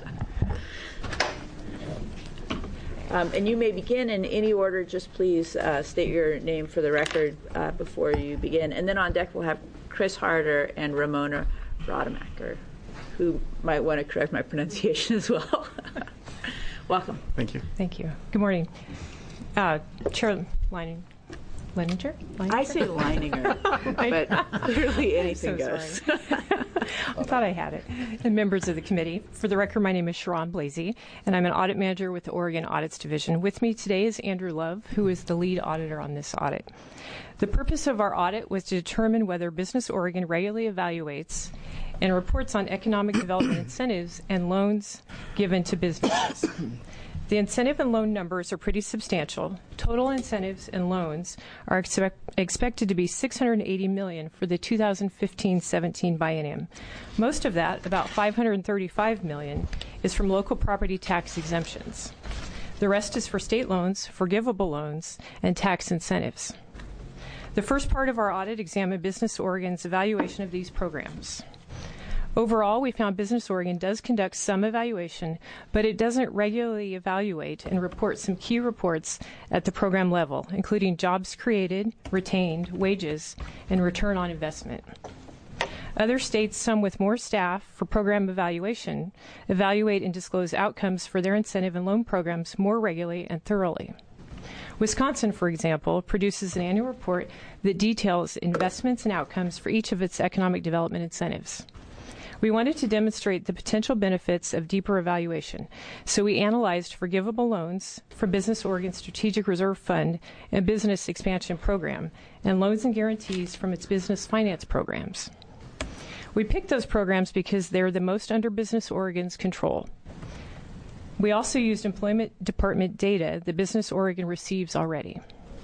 And you may begin in any order. Just please state your name for the record before you begin. And then on deck we'll have Chris Harder and Ramona Rodemacher, who might want to correct my pronunciation as well. Welcome. Thank you. Thank you. Good morning. Chair Leininger? I say Leininger, but clearly anything goes. I thought I had it. And members of the committee, for the record, my name is Sharon Blasey, and I'm an audit manager with the Oregon Audits Division. With me today is Andrew Love, who is the lead auditor on this audit. The purpose of our audit was to determine whether Business Oregon regularly evaluates and reports on economic development incentives and loans given to businesses. The incentive and loan numbers are pretty substantial. Total incentives and loans are expected to be $680 million for the 2015-17 biennium. Most of that, about $535 million, is from local property tax exemptions. The rest is for state loans, forgivable loans, and tax incentives. The first part of our audit examined Business Oregon's evaluation of these programs. Overall, we found Business Oregon does conduct some evaluation, but it doesn't regularly evaluate and report some key reports at the program level, including jobs created, retained, wages, and return on investment. Other states, some with more staff for program evaluation, evaluate and disclose outcomes for their incentive and loan programs more regularly and thoroughly. Wisconsin, for example, produces an annual report that details investments and outcomes for each of its economic development incentives. We wanted to demonstrate the potential benefits of deeper evaluation, so we analyzed forgivable loans for Business Oregon Strategic Reserve Fund and Business Expansion Program, and loans and guarantees from its business finance programs. We picked those programs because they're the most under Business Oregon's control. We also used Employment Department data that Business Oregon receives already.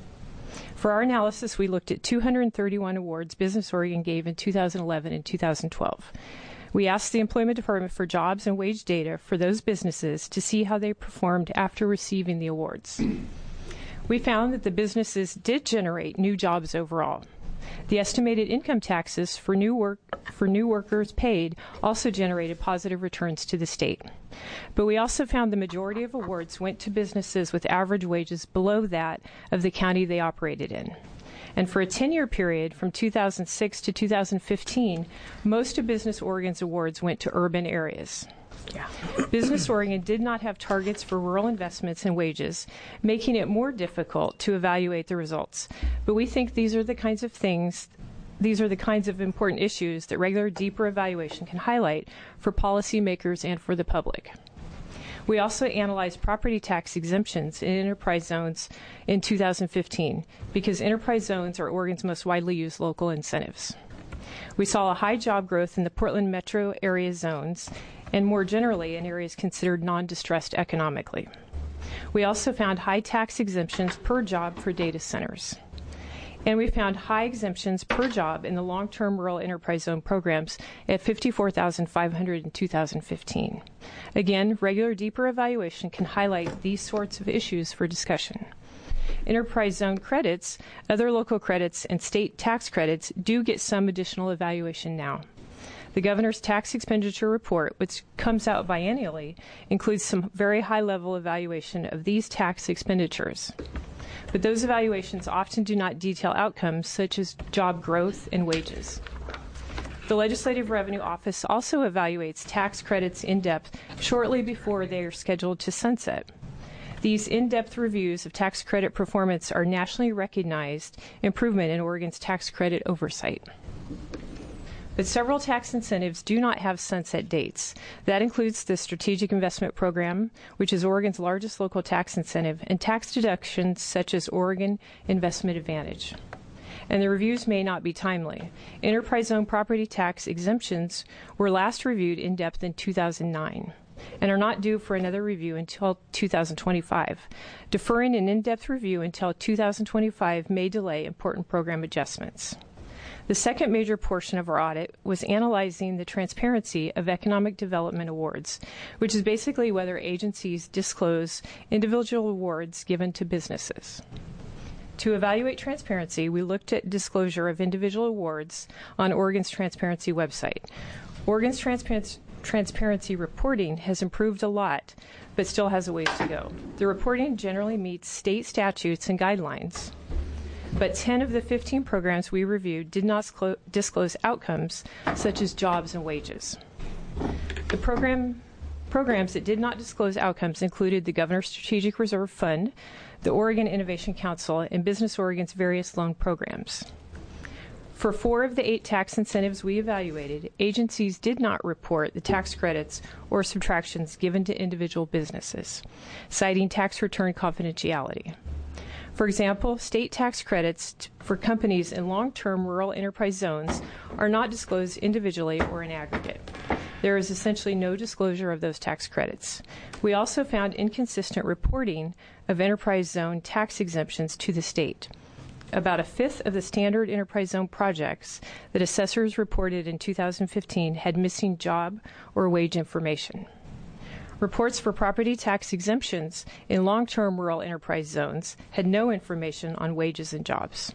For our analysis, we looked at 231 awards Business Oregon gave in 2011 and 2012. We asked the Employment Department for jobs and wage data for those businesses to see how they performed after receiving the awards. We found that the businesses did generate new jobs overall. The estimated income taxes for new workers paid also generated positive returns to the state. But we also found the majority of awards went to businesses with average wages below that of the county they operated in. And for a 10-year period from 2006 to 2015, most of Business Oregon's awards went to urban areas. Business Oregon did not have targets for rural investments and wages, making it more difficult to evaluate the results. But we think these are the kinds of important issues that regular, deeper evaluation can highlight for policymakers and for the public. We also analyzed property tax exemptions in enterprise zones in 2015 because enterprise zones are Oregon's most widely used local incentives. We saw a high job growth in the Portland metro area zones and more generally in areas considered non-distressed economically. We also found high tax exemptions per job for data centers. And we found high exemptions per job in the long-term rural enterprise zone programs at 54,500 in 2015. Again, regular, deeper evaluation can highlight these sorts of issues for discussion. Enterprise zone credits, other local credits, and state tax credits do get some additional evaluation now. The governor's tax expenditure report, which comes out biennially, includes some very high-level evaluation of these tax expenditures. But those evaluations often do not detail outcomes such as job growth and wages. The Legislative Revenue Office also evaluates tax credits in depth shortly before they are scheduled to sunset. These in-depth reviews of tax credit performance are nationally recognized improvement in Oregon's tax credit oversight. But several tax incentives do not have sunset dates. That includes the Strategic Investment Program, which is Oregon's largest local tax incentive, and tax deductions such as Oregon Investment Advantage. And the reviews may not be timely. Enterprise zone property tax exemptions were last reviewed in depth in 2009 and are not due for another review until 2025. Deferring an in-depth review until 2025 may delay important program adjustments. The second major portion of our audit was analyzing the transparency of economic development awards, which is basically whether agencies disclose individual awards given to businesses. To evaluate transparency, we looked at disclosure of individual awards on Oregon's transparency website. Oregon's transparency reporting has improved a lot, but still has a ways to go. The reporting generally meets state statutes and guidelines. But 10 of the 15 programs we reviewed did not disclose outcomes such as jobs and wages. The programs that did not disclose outcomes included the Governor's Strategic Reserve Fund, the Oregon Innovation Council, and Business Oregon's various loan programs. For 4 of the 8 tax incentives we evaluated, agencies did not report the tax credits or subtractions given to individual businesses, citing tax return confidentiality. For example, state tax credits for companies in long-term rural enterprise zones are not disclosed individually or in aggregate. There is essentially no disclosure of those tax credits. We also found inconsistent reporting of enterprise zone tax exemptions to the state. About a fifth of the standard enterprise zone projects that assessors reported in 2015 had missing job or wage information. Reports for property tax exemptions in long-term rural enterprise zones had no information on wages and jobs.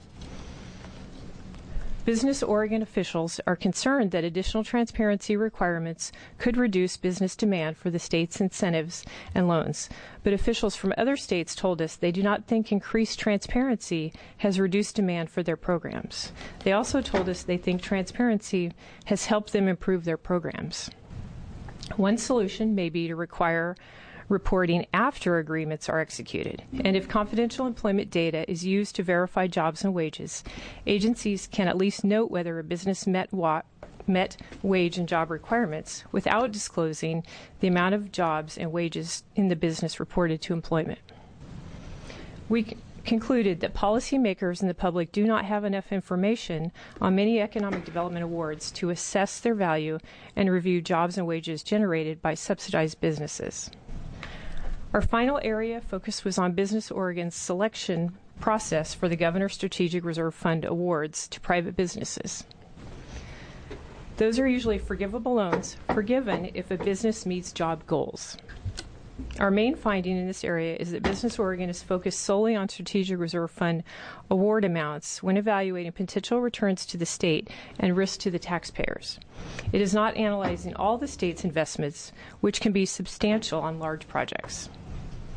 Business Oregon officials are concerned that additional transparency requirements could reduce business demand for the state's incentives and loans. But officials from other states told us they do not think increased transparency has reduced demand for their programs. They also told us they think transparency has helped them improve their programs. One solution may be to require reporting after agreements are executed. And if confidential employment data is used to verify jobs and wages, agencies can at least note whether a business met wage and job requirements without disclosing the amount of jobs and wages in the business reported to employment. We concluded that policymakers and the public do not have enough information on many economic development awards to assess their value and review jobs and wages generated by subsidized businesses. Our final area of focus was on Business Oregon's selection process for the Governor's Strategic Reserve Fund awards to private businesses. Those are usually forgivable loans, forgiven if a business meets job goals. Our main finding in this area is that Business Oregon is focused solely on Strategic Reserve Fund award amounts when evaluating potential returns to the state and risk to the taxpayers. It is not analyzing all the state's investments, which can be substantial on large projects.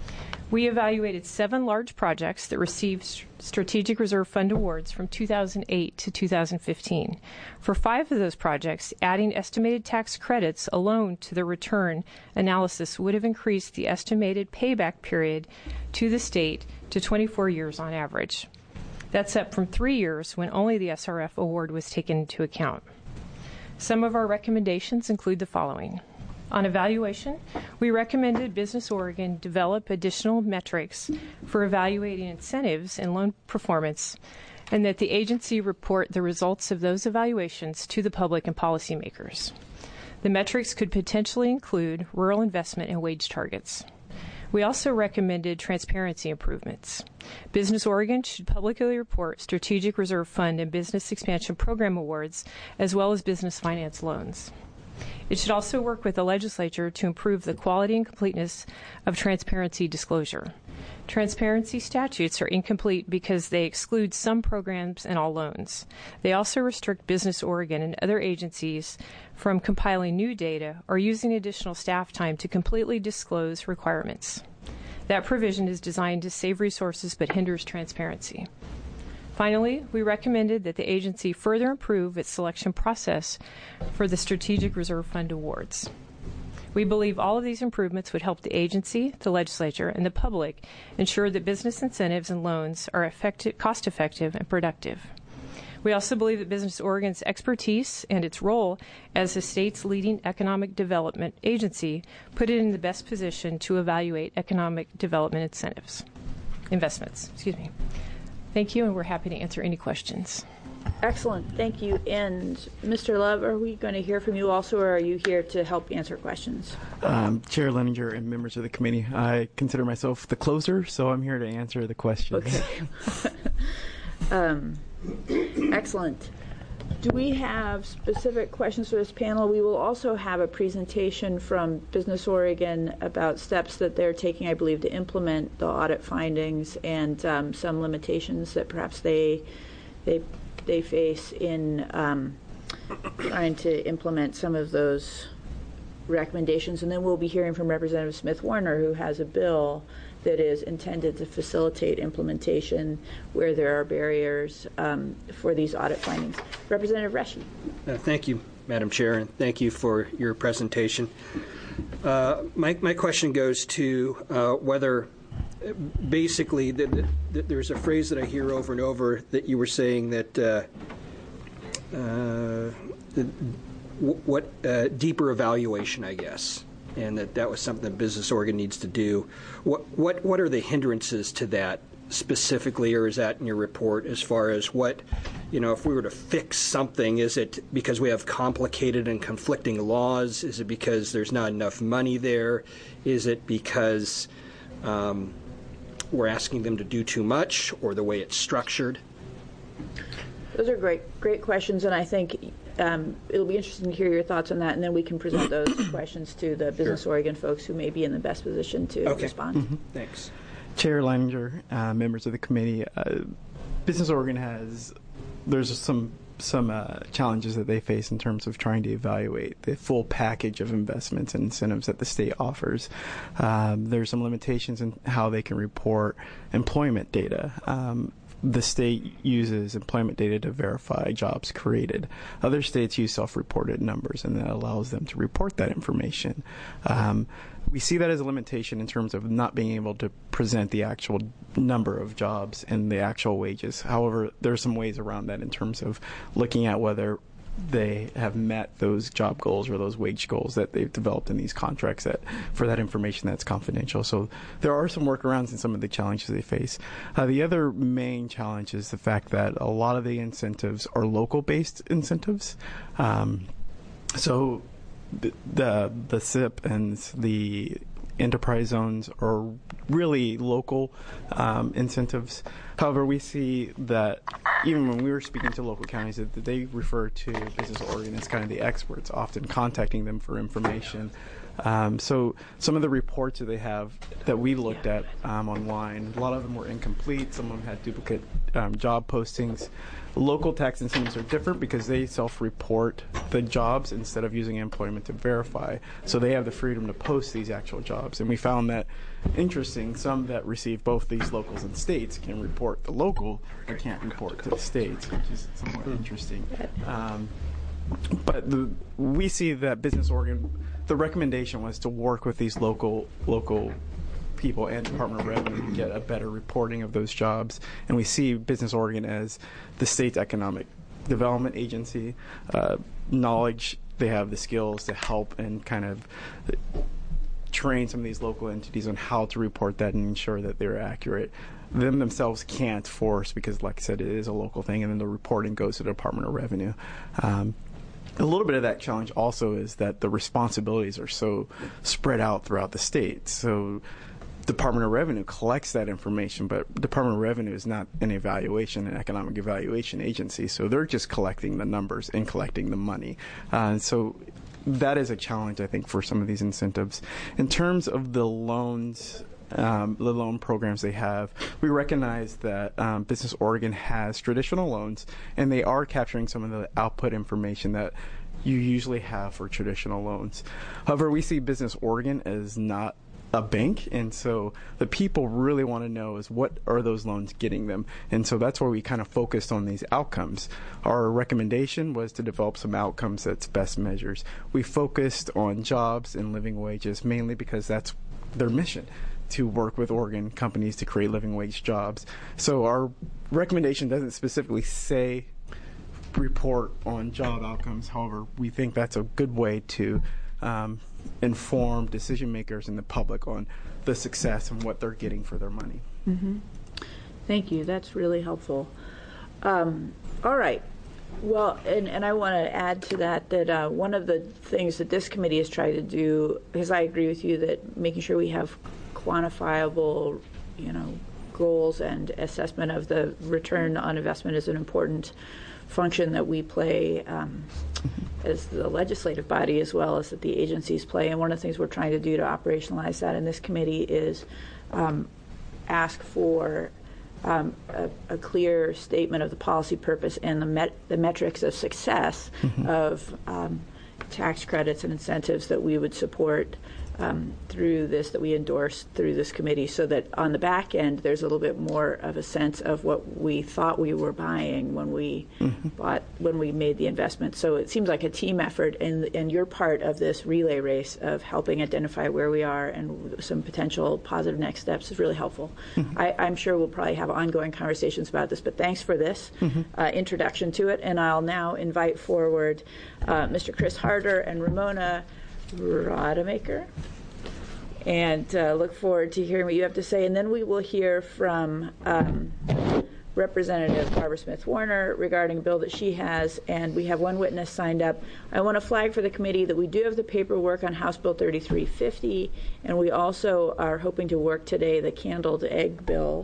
We evaluated 7 large projects that received Strategic Reserve Fund awards from 2008 to 2015. For 5 of those projects, adding estimated tax credits alone to the return analysis would have increased the estimated payback period to the state to 24 years on average. That's up from 3 years when only the SRF award was taken into account. Some of our recommendations include the following. On evaluation, we recommended Business Oregon develop additional metrics for evaluating incentives and loan performance, and that the agency report the results of those evaluations to the public and policymakers. The metrics could potentially include rural investment and wage targets. We also recommended transparency improvements. Business Oregon should publicly report Strategic Reserve Fund and Business Expansion Program awards, as well as business finance loans. It should also work with the legislature to improve the quality and completeness of transparency disclosure. Transparency statutes are incomplete because they exclude some programs and all loans. They also restrict Business Oregon and other agencies from compiling new data or using additional staff time to completely disclose requirements. That provision is designed to save resources but hinders transparency. Finally, we recommended that the agency further improve its selection process for the Strategic Reserve Fund awards. We believe all of these improvements would help the agency, the legislature, and the public ensure that business incentives and loans are cost-effective and productive. We also believe that Business Oregon's expertise and its role as the state's leading economic development agency put it in the best position to evaluate economic development investments. Thank you, and we're happy to answer any questions. Excellent. Thank you. And Mr. Love, are we going to hear from you also, or are you here to help answer questions? Chair Leninger and members of the committee, I consider myself the closer, so I'm here to answer the questions. Okay. Excellent. Do we have specific questions for this panel? We will also have a presentation from Business Oregon about steps that they're taking, I believe, to implement the audit findings and some limitations that perhaps they face in trying to implement some of those recommendations. And then we'll be hearing from Representative Smith Warner, who has a bill that is intended to facilitate implementation where there are barriers for these audit findings. Representative Reschke. Thank you, Madam Chair, and thank you for your presentation. My question goes to whether, basically, there's a phrase that I hear over and over that you were saying that deeper evaluation, I guess, and that was something that Business Oregon needs to do. What are the hindrances to that specifically, or is that in your report as far as what, if we were to fix something, is it because we have complicated and conflicting laws? Is it because there's not enough money there? Is it because we're asking them to do too much, or the way it's structured? Those are great questions, and I think it'll be interesting to hear your thoughts on that, and then we can present those questions to the Business Oregon folks who may be in the best position to respond. Mm-hmm. Thanks. Chair Leninger, members of the committee, Business Oregon there's some challenges that they face in terms of trying to evaluate the full package of investments and incentives that the state offers. There's some limitations in how they can report employment data. The state uses employment data to verify jobs created. Other states use self-reported numbers, and that allows them to report that information. We see that as a limitation in terms of not being able to present the actual number of jobs and the actual wages. However, there are some ways around that in terms of looking at whether they have met those job goals or those wage goals that they've developed in these contracts for that information that's confidential. So there are some workarounds in some of the challenges they face. The other main challenge is the fact that a lot of the incentives are local-based incentives. So the SIP and the enterprise zones are really local incentives. However, we see that even when we were speaking to local counties, that they refer to Business Oregon as kind of the experts, often contacting them for information. So some of the reports that they have that we looked at online, a lot of them were incomplete. Some of them had duplicate job postings. Local tax incentives are different because they self-report the jobs instead of using employment to verify. So they have the freedom to post these actual jobs. And we found that interesting. Some that receive both these locals and states can report the local, but can't report to the states, which is somewhat interesting. But we see that Business Oregon, the recommendation was to work with these local people and Department of Revenue to get a better reporting of those jobs. And we see Business Oregon as the state's economic development agency. Knowledge, they have the skills to help and kind of train some of these local entities on how to report that and ensure that they're accurate. Them themselves can't force, because like I said, it is a local thing, and then the reporting goes to the Department of Revenue. A little bit of that challenge also is that the responsibilities are so spread out throughout the state. So Department of Revenue collects that information, but Department of Revenue is not an economic evaluation agency, so they're just collecting the numbers and collecting the money. So that is a challenge, I think, for some of these incentives. In terms of the loans, the loan programs they have, we recognize that Business Oregon has traditional loans, and they are capturing some of the output information that you usually have for traditional loans. However, we see Business Oregon as not a bank, and so the people really want to know is what are those loans getting them, and so that's where we kind of focused on these outcomes. Our recommendation was to develop some outcomes that's best measures. We focused on jobs and living wages mainly because that's their mission, to work with Oregon companies to create living wage jobs. So our recommendation doesn't specifically say report on job outcomes. However, we think that's a good way to inform decision makers and the public on the success and what they're getting for their money. Mm-hmm. Thank you. That's really helpful. All right. Well, and I want to add to that one of the things that this committee has tried to do, because I agree with you that making sure we have quantifiable, goals and assessment of the return on investment is an important function that we play as the legislative body, as well as that the agencies play. And one of the things we're trying to do to operationalize that in this committee is ask for a clear statement of the policy purpose and the metrics of success of tax credits and incentives that we would support through this, that we endorse through this committee, so that on the back end there's a little bit more of a sense of what we thought we were buying when we made the investment. So it seems like a team effort, and you're part of this relay race of helping identify where we are and some potential positive next steps is really helpful. I'm sure we'll probably have ongoing conversations about this, but thanks for this introduction to it. And I'll now invite forward Mr. Chris Harder and Ramona Rademacher, and look forward to hearing what you have to say. And then we will hear from Representative Barbara Smith Warner regarding a bill that she has, and we have one witness signed up. I want to flag for the committee that we do have the paperwork on House Bill 3350, and we also are hoping to work today the candled egg bill,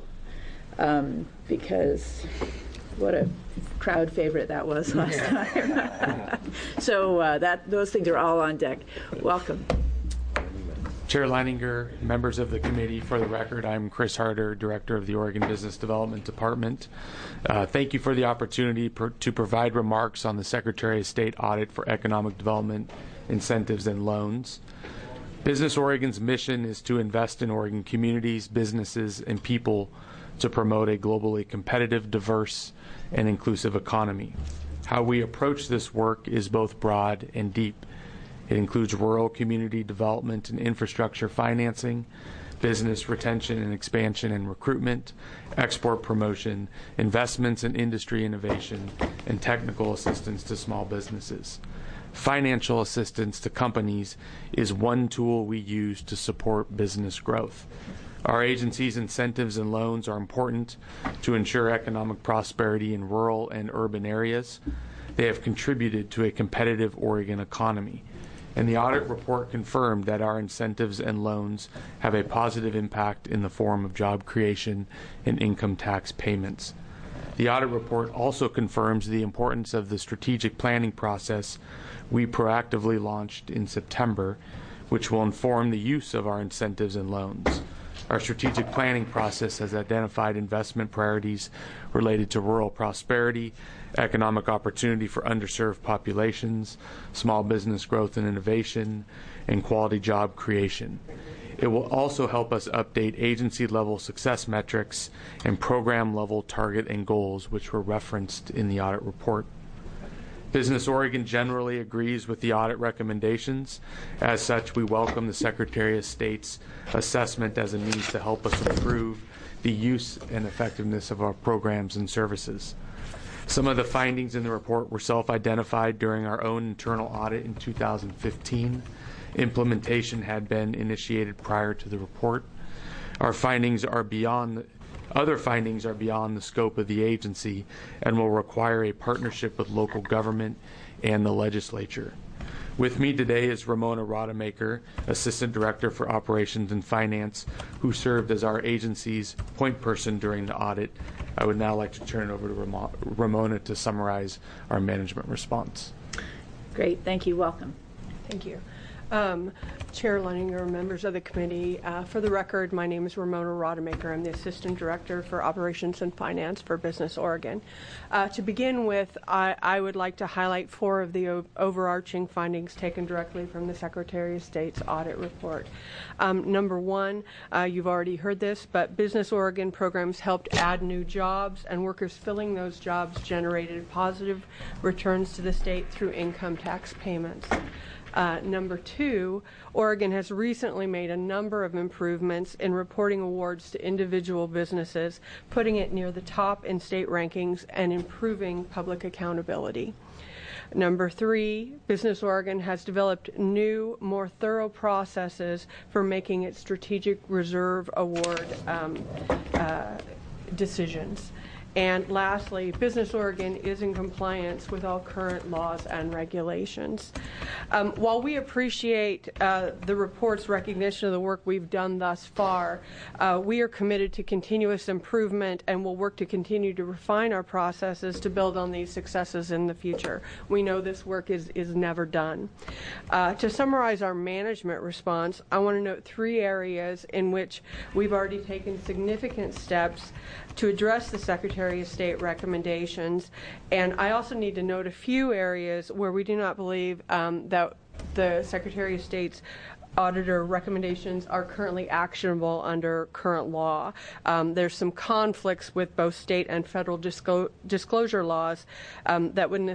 because what a crowd favorite that was last time. So those things are all on deck. Welcome. Chair Leininger, members of the committee, for the record, I'm Chris Harder, Director of the Oregon Business Development Department. Thank you for the opportunity to provide remarks on the Secretary of State audit for economic development, incentives, and loans. Business Oregon's mission is to invest in Oregon communities, businesses, and people to promote a globally competitive, diverse, and inclusive economy. How we approach this work is both broad and deep. It includes rural community development and infrastructure financing, business retention and expansion and recruitment, export promotion, investments in industry innovation, and technical assistance to small businesses. Financial assistance to companies is one tool we use to support business growth. Our agency's incentives and loans are important to ensure economic prosperity in rural and urban areas. They have contributed to a competitive Oregon economy. And the audit report confirmed that our incentives and loans have a positive impact in the form of job creation and income tax payments. The audit report also confirms the importance of the strategic planning process we proactively launched in September, which will inform the use of our incentives and loans. Our strategic planning process has identified investment priorities related to rural prosperity, economic opportunity for underserved populations, small business growth and innovation, and quality job creation. It will also help us update agency-level success metrics and program-level target and goals, which were referenced in the audit report. Business Oregon generally agrees with the audit recommendations. As such, we welcome the Secretary of State's assessment as a means to help us improve the use and effectiveness of our programs and services. Some of the findings in the report were self-identified during our own internal audit in 2015. Implementation had been initiated prior to the report. Other findings are beyond the scope of the agency and will require a partnership with local government and the legislature. With me today is Ramona Rodemaker, Assistant Director for Operations and Finance, who served as our agency's point person during the audit. I would now like to turn it over to Ramona to summarize our management response. Great, thank you. Welcome. Thank you. Chair Leninger, members of the committee, for the record, my name is Ramona Rodemaker. I'm the Assistant Director for Operations and Finance for Business Oregon. To begin with, I would like to highlight 4 of the overarching findings taken directly from the Secretary of State's audit report. Number 1, you've already heard this, but Business Oregon programs helped add new jobs, and workers filling those jobs generated positive returns to the state through income tax payments. Number 2, Oregon has recently made a number of improvements in reporting awards to individual businesses, putting it near the top in state rankings and improving public accountability. Number 3, Business Oregon has developed new, more thorough processes for making its strategic reserve award decisions. And lastly, Business Oregon is in compliance with all current laws and regulations. While we appreciate the report's recognition of the work we've done thus far, we are committed to continuous improvement and will work to continue to refine our processes to build on these successes in the future. We know this work is never done. To summarize our management response, I want to note 3 areas in which we've already taken significant steps to address the Secretary of State recommendations, and I also need to note a few areas where we do not believe that the Secretary of State's auditor recommendations are currently actionable under current law. There's some conflicts with both state and federal disclosure laws that would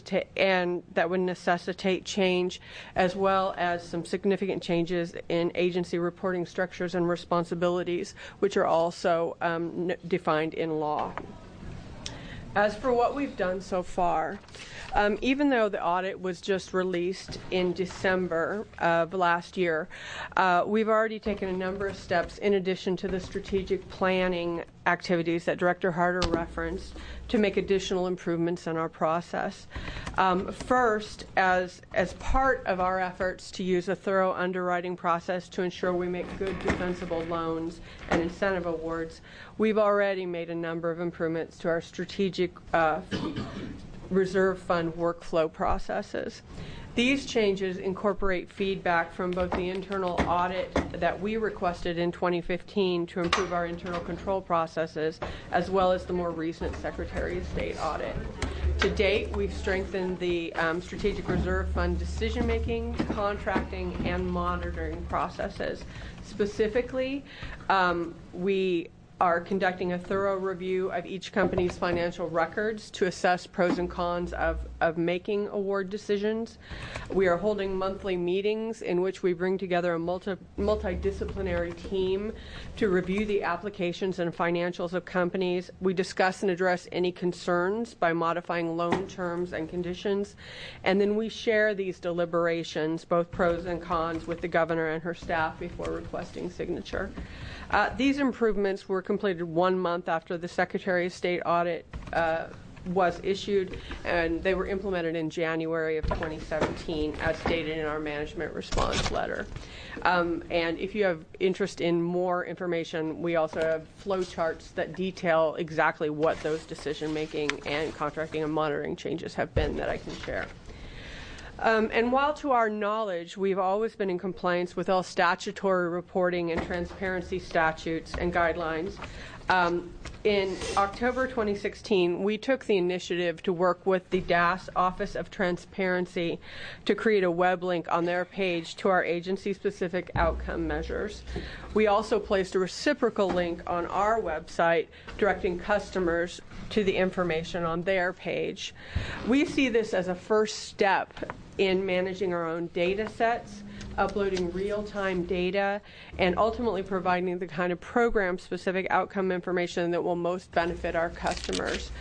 necessitate change, as well as some significant changes in agency reporting structures and responsibilities, which are also defined in law. As for what we've done so far, even though the audit was just released in December of last year, we've already taken a number of steps in addition to the strategic planning activities that Director Harder referenced to make additional improvements in our process. First, as part of our efforts to use a thorough underwriting process to ensure we make good defensible loans and incentive awards, we've already made a number of improvements to our strategic reserve fund workflow processes. These changes incorporate feedback from both the internal audit that we requested in 2015 to improve our internal control processes, as well as the more recent Secretary of State audit. To date, we've strengthened the Strategic Reserve Fund decision-making, contracting, and monitoring processes. Specifically, we are conducting a thorough review of each company's financial records to assess pros and cons of making award decisions. We are holding monthly meetings in which we bring together a multidisciplinary team to review the applications and financials of companies. We discuss and address any concerns by modifying loan terms and conditions, and then we share these deliberations, both pros and cons, with the governor and her staff before requesting signature. These improvements were completed 1 month after the Secretary of State audit was issued, and they were implemented in January of 2017, as stated in our management response letter. And if you have interest in more information, we also have flow charts that detail exactly what those decision-making and contracting and monitoring changes have been that I can share. And while to our knowledge, we've always been in compliance with all statutory reporting and transparency statutes and guidelines, in October 2016, we took the initiative to work with the DAS Office of Transparency to create a web link on their page to our agency-specific outcome measures. We also placed a reciprocal link on our website directing customers to the information on their page. We see this as a first step in managing our own data sets, uploading real-time data, and ultimately providing the kind of program-specific outcome information that will most benefit our customers.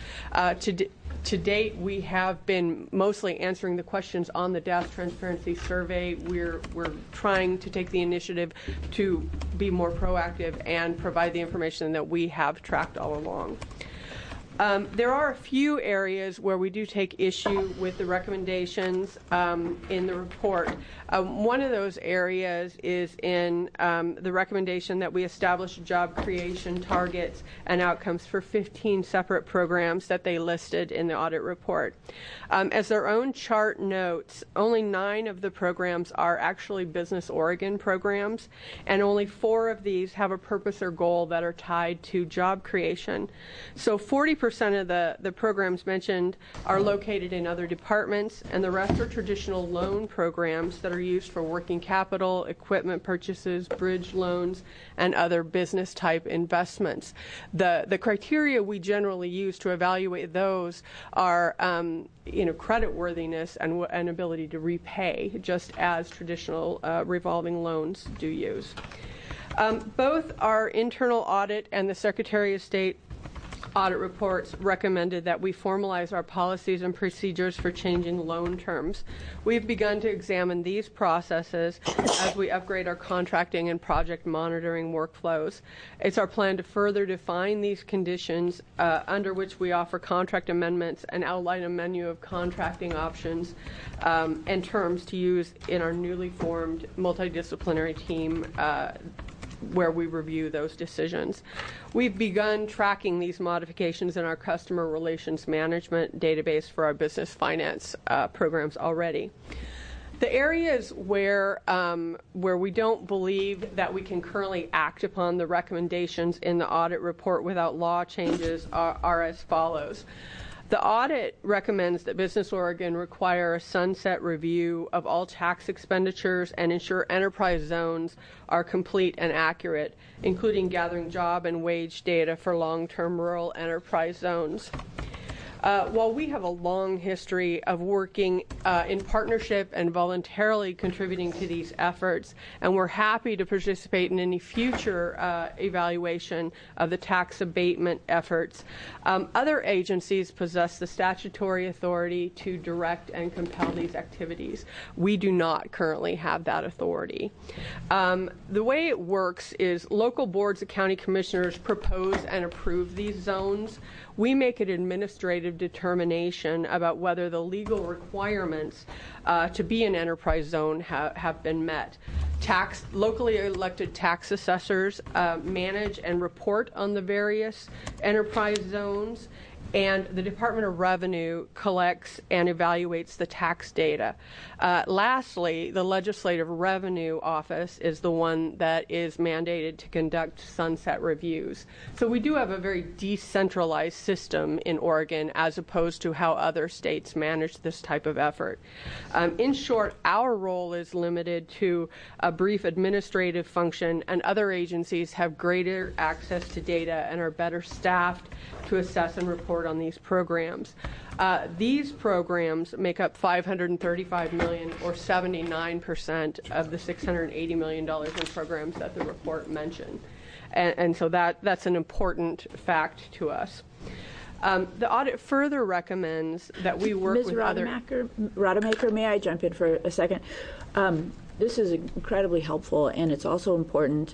To date, we have been mostly answering the questions on the DAS Transparency Survey. We're trying to take the initiative to be more proactive and provide the information that we have tracked all along. There are a few areas where we do take issue with the recommendations in the report. One of those areas is in the recommendation that we establish job creation targets and outcomes for 15 separate programs that they listed in the audit report. As their own chart notes, only 9 of the programs are actually Business Oregon programs, and only 4 of these have a purpose or goal that are tied to job creation. So 40% of the programs mentioned are located in other departments, and the rest are traditional loan programs that are used for working capital, equipment purchases, bridge loans, and other business type investments. The criteria we generally use to evaluate those are creditworthiness and ability to repay, just as traditional revolving loans do use. Both our internal audit and the Secretary of State audit reports recommended that we formalize our policies and procedures for changing loan terms. We've begun to examine these processes as we upgrade our contracting and project monitoring workflows. It's our plan to further define these conditions under which we offer contract amendments and outline a menu of contracting options and terms to use in our newly formed multidisciplinary team where we review those decisions. We've begun tracking these modifications in our customer relations management database for our business finance programs already. The areas where we don't believe that we can currently act upon the recommendations in the audit report without law changes are as follows. The audit recommends that Business Oregon require a sunset review of all tax expenditures and ensure enterprise zones are complete and accurate, including gathering job and wage data for long-term rural enterprise zones. While we have a long history of working in partnership and voluntarily contributing to these efforts, and we're happy to participate in any future evaluation of the tax abatement efforts, other agencies possess the statutory authority to direct and compel these activities. We do not currently have that authority. The way it works is local boards of county commissioners propose and approve these zones. We make an administrative determination about whether the legal requirements to be an enterprise zone have been met. Locally elected tax assessors manage and report on the various enterprise zones, and the Department of Revenue collects and evaluates the tax data. Lastly, the Legislative Revenue Office is the one that is mandated to conduct sunset reviews. So we do have a very decentralized system in Oregon as opposed to how other states manage this type of effort. In short, our role is limited to a brief administrative function, and other agencies have greater access to data and are better staffed to assess and report on these programs. These programs make up $535 million, or 79% of the $680 million in programs that the report mentioned. And so that's an important fact to us. The audit further recommends that we work with other... Ms. Rademacher, may I jump in for a second? This is incredibly helpful, and it's also important,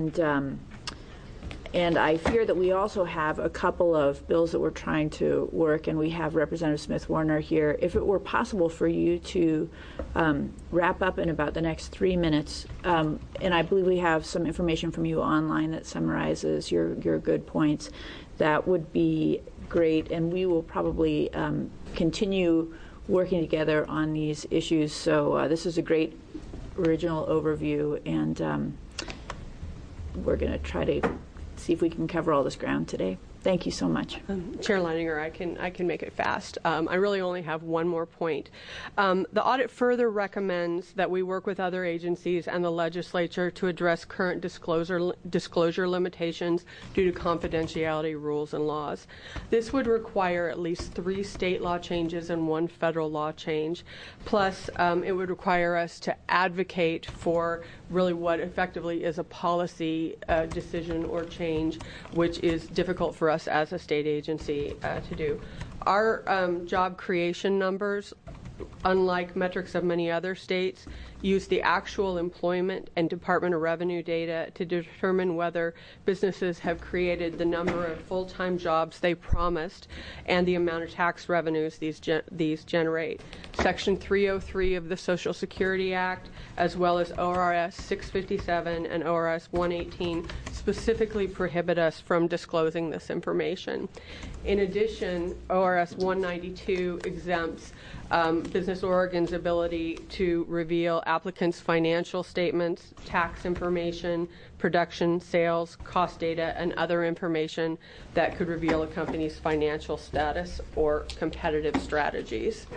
and I fear that we also have a couple of bills that we're trying to work, and we have Representative Smith-Warner here. If it were possible for you to wrap up in about the next 3 minutes, and I believe we have some information from you online that summarizes your good points, that would be great, and we will probably continue working together on these issues. So this is a great original overview, and we're going to try to see if we can cover all this ground today. Thank you so much. Chair Leininger, I can make it fast. I really only have one more point. The audit further recommends that we work with other agencies and the legislature to address current disclosure limitations due to confidentiality rules and laws. This would require at least 3 state law changes and 1 federal law change. Plus, it would require us to advocate for really what effectively is a policy decision or change, which is difficult for us as a state agency to do. Our job creation numbers, unlike metrics of many other states, use the actual employment and Department of Revenue data to determine whether businesses have created the number of full-time jobs they promised and the amount of tax revenues these generate. Section 303 of the Social Security Act, as well as ORS 657 and ORS 118, specifically prohibit us from disclosing this information. In addition, ORS 192 exempts Business Oregon's ability to reveal applicants' financial statements, tax information, production, sales, cost data, and other information that could reveal a company's financial status or competitive strategies.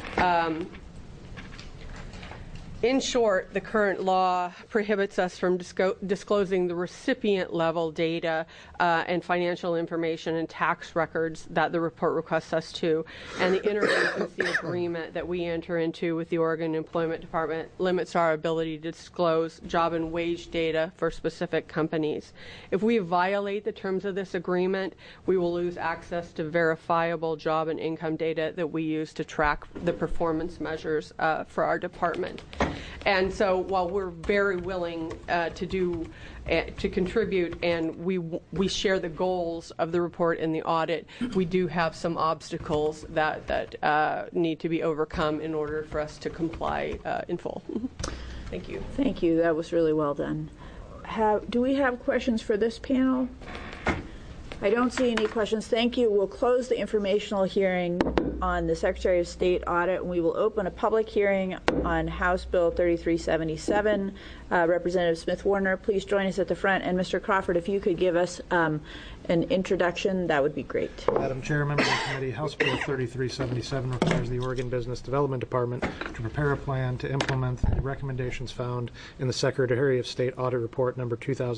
In short, the current law prohibits us from disclosing the recipient-level data and financial information and tax records that the report requests us to, and the interagency agreement that we enter into with the Oregon Employment Department limits our ability to disclose job and wage data for specific companies. If we violate the terms of this agreement, we will lose access to verifiable job and income data that we use to track the performance measures for our department. And so while we're very willing to contribute and we share the goals of the report and the audit, we do have some obstacles that need to be overcome in order for us to comply in full. Thank you. Thank you. That was really well done. Do we have questions for this panel? I don't see any questions. Thank you. We'll close the informational hearing on the Secretary of State audit, and we will open a public hearing on House Bill 3377. Representative Smith-Warner, please join us at the front. And Mr. Crawford, if you could give us an introduction, that would be great. Madam Chair, members of the committee, House Bill 3377 requires the Oregon Business Development Department to prepare a plan to implement the recommendations found in the Secretary of State Audit Report number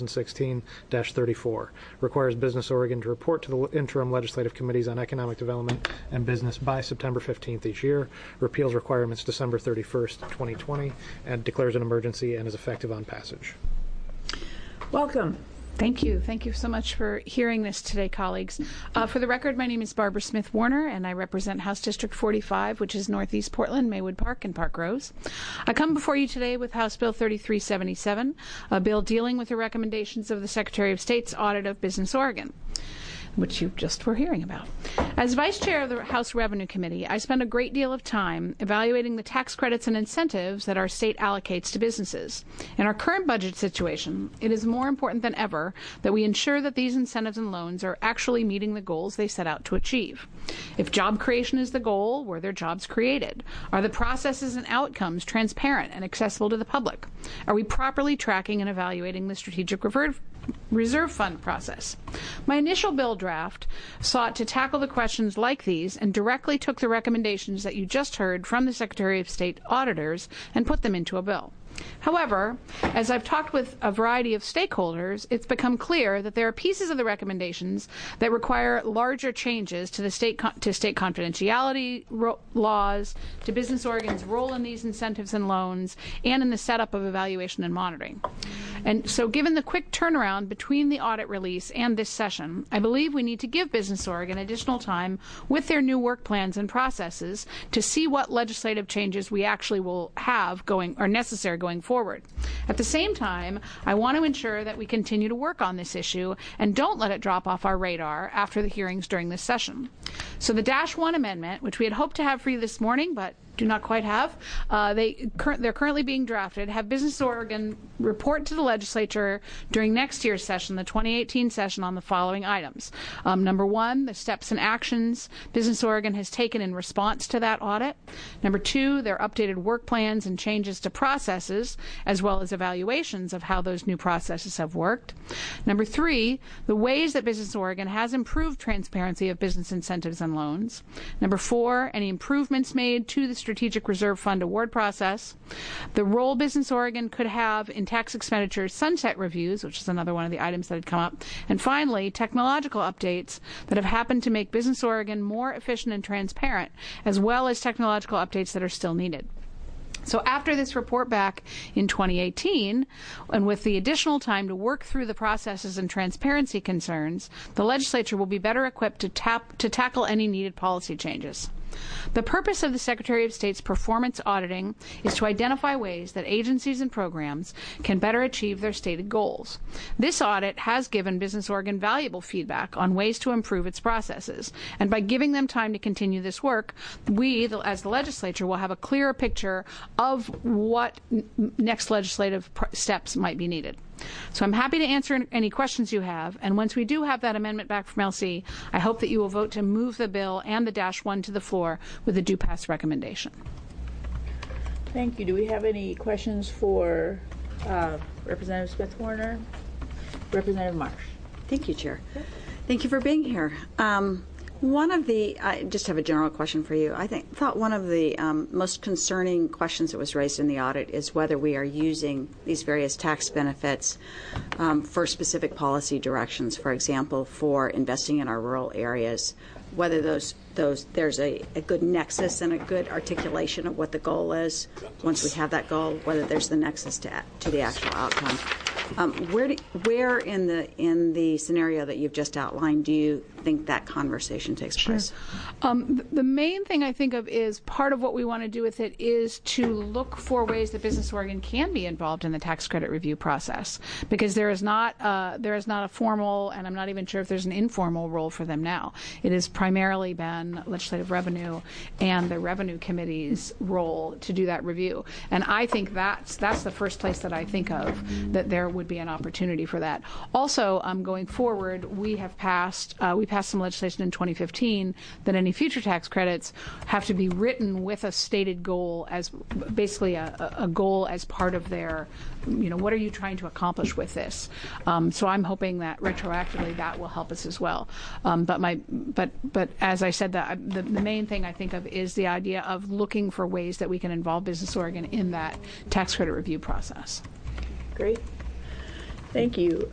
2016-34. Requires Business Oregon to report to the interim legislative committees on economic development and business by September 15th each year. Repeals requirements December 31st, 2020, and declares an emergency and is effective on passage. Welcome. Thank you. Thank you so much for hearing this today, colleagues. For the record, my name is Barbara Smith-Warner, and I represent House District 45, which is Northeast Portland, Maywood Park, and Park Rose. I come before you today with House Bill 3377, a bill dealing with the recommendations of the Secretary of State's audit of Business Oregon, which you just were hearing about. As Vice Chair of the House Revenue Committee, I spend a great deal of time evaluating the tax credits and incentives that our state allocates to businesses. In our current budget situation, it is more important than ever that we ensure that these incentives and loans are actually meeting the goals they set out to achieve. If job creation is the goal, were there jobs created? Are the processes and outcomes transparent and accessible to the public? Are we properly tracking and evaluating the strategic reserve fund process? My initial bill draft sought to tackle the questions like these and directly took the recommendations that you just heard from the Secretary of State auditors and put them into a bill. However, as I've talked with a variety of stakeholders, it's become clear that there are pieces of the recommendations that require larger changes to the state confidentiality laws, to Business Oregon's role in these incentives and loans, and in the setup of evaluation and monitoring. And so given the quick turnaround between the audit release and this session, I believe we need to give Business Oregon additional time with their new work plans and processes to see what legislative changes we actually will have necessary going forward. At the same time, I want to ensure that we continue to work on this issue and don't let it drop off our radar after the hearings during this session. So the -1 amendment, which we had hoped to have for you this morning, but do not quite have. They're currently being drafted. Have Business Oregon report to the legislature during next year's session, the 2018 session, on the following items. Number one, the steps and actions Business Oregon has taken in response to that audit. Number two, their updated work plans and changes to processes, as well as evaluations of how those new processes have worked. Number three, the ways that Business Oregon has improved transparency of business incentives and loans. Number four, any improvements made to the Strategic Reserve Fund award process. The role Business Oregon could have in tax expenditures sunset reviews, which is another one of the items that had come up. And finally, technological updates that have happened to make Business Oregon more efficient and transparent, as well as technological updates that are still needed. So after this report back in 2018, and with the additional time to work through the processes and transparency concerns, the legislature will be better equipped to tackle any needed policy changes. The purpose of the Secretary of State's performance auditing is to identify ways that agencies and programs can better achieve their stated goals. This audit has given Business Oregon valuable feedback on ways to improve its processes, and by giving them time to continue this work, we, as the legislature, will have a clearer picture of what next legislative steps might be needed. So I'm happy to answer any questions you have, and once we do have that amendment back from LC, I hope that you will vote to move the bill and the -1 to the floor with a do pass recommendation. Thank you. Do we have any questions for Representative Smith-Warner? Representative Marsh. Thank you, Chair. Thank you for being here. I just have a general question for you. I thought one of the most concerning questions that was raised in the audit is whether we are using these various tax benefits for specific policy directions, for example, for investing in our rural areas, whether there's a good nexus and a good articulation of what the goal is. Once we have that goal, whether there's the nexus to the actual outcome. Where in the scenario that you've just outlined do you think that conversation takes place? The main thing I think of is part of what we want to do with it is to look for ways that Business Oregon can be involved in the tax credit review process, because there is not a formal, and I'm not even sure if there's an informal role for them now. It has primarily been legislative revenue and the revenue committee's role to do that review, and I think that's the first place that I think of that there would be an opportunity for that. Also, going forward, we passed some legislation in 2015 that any future tax credits have to be written with a stated goal, as basically a goal as part of their, what are you trying to accomplish with this? So I'm hoping that retroactively that will help us as well. But as I said, the main thing I think of is the idea of looking for ways that we can involve Business Oregon in that tax credit review process. Great. Thank you.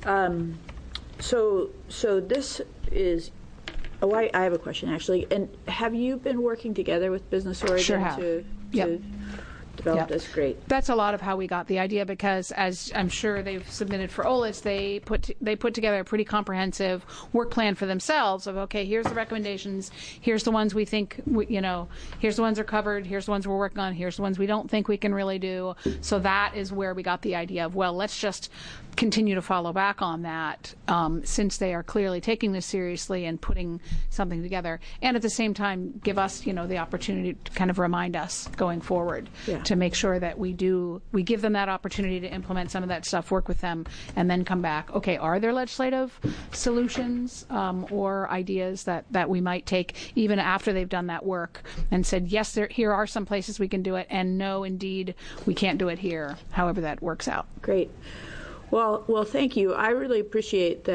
So this is. I have a question actually. And have you been working together with Business Oregon Sure have. to develop this? Great. That's a lot of how we got the idea, because as I'm sure they've submitted for OLIS, they put together a pretty comprehensive work plan for themselves of, okay, here's the recommendations, here's the ones we think, here's the ones are covered, here's the ones we're working on, here's the ones we don't think we can really do. So that is where we got the idea of, well, let's just continue to follow back on that, since they are clearly taking this seriously and putting something together, and at the same time give us, the opportunity to kind of remind us going forward to make sure that we give them that opportunity to implement some of that stuff, work with them, and then come back. Okay, are there legislative solutions or ideas that we might take even after they've done that work and said, yes, here are some places we can do it, and no, indeed, we can't do it here, however that works out. Great. Well, thank you. I really appreciate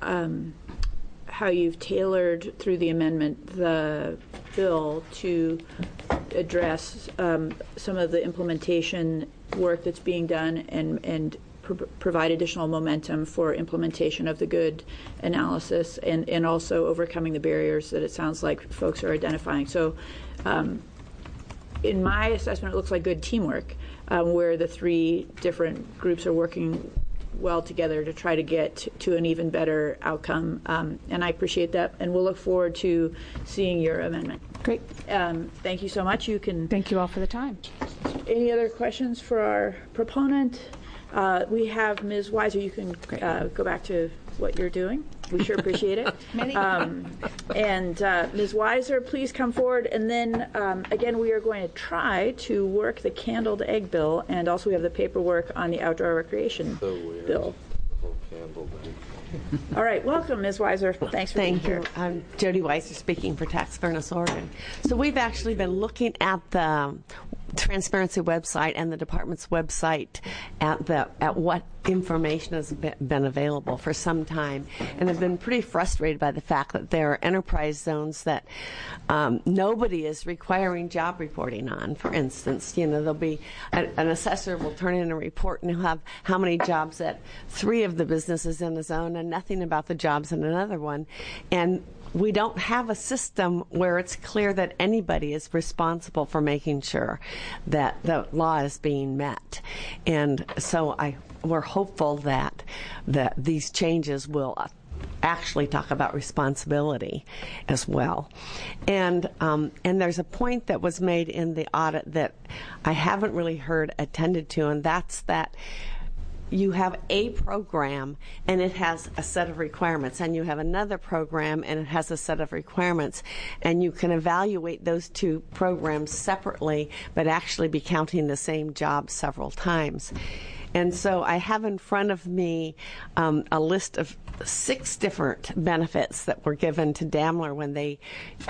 how you've tailored through the amendment the bill to address some of the implementation work that's being done and provide additional momentum for implementation of the good analysis and also overcoming the barriers that it sounds like folks are identifying. So in my assessment, it looks like good teamwork where the three different groups are working well together to try to get to an even better outcome, and I appreciate that, and we'll look forward to seeing your amendment. Great. Thank you so much. Thank you all for the time. Any other questions for our proponent? We have Ms. Weiser. You can go back to what you're doing. We sure appreciate it. And Ms. Weiser, please come forward. And then, again, we are going to try to work the candled egg bill, and also we have the paperwork on the outdoor recreation bill. All right, welcome, Ms. Weiser. Thanks for being here. Thank you. I'm Jody Weiser speaking for Tax Fairness Oregon. So we've actually been looking at the Transparency website and the department's website at what information has been available for some time, and have been pretty frustrated by the fact that there are enterprise zones that nobody is requiring job reporting on. For instance, there'll be an assessor will turn in a report and he'll have how many jobs at 3 of the businesses in a zone and nothing about the jobs in another one. And we don't have a system where it's clear that anybody is responsible for making sure that the law is being met. And so we're hopeful that these changes will actually talk about responsibility as well. And there's a point that was made in the audit that I haven't really heard attended to, and that's that you have a program and it has a set of requirements, and you have another program and it has a set of requirements, and you can evaluate those 2 programs separately but actually be counting the same job several times. And so I have in front of me a list of 6 different benefits that were given to Daimler when they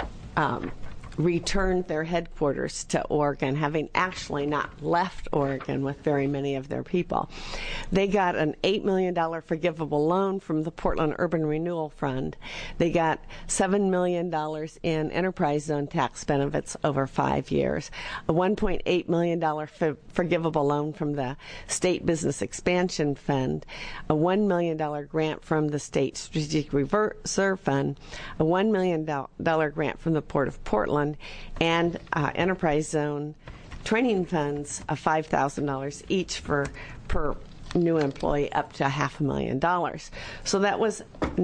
returned their headquarters to Oregon, having actually not left Oregon with very many of their people. They got an $8 million forgivable loan from the Portland Urban Renewal Fund. They got $7 million in enterprise zone tax benefits over 5 years, a $1.8 million forgivable loan from the State Business Expansion Fund, a $1 million grant from the State Strategic Reserve Fund, a $1 million grant from the Port of Portland, and enterprise zone training funds of $5,000 each per new employee, up to $500,000. So that was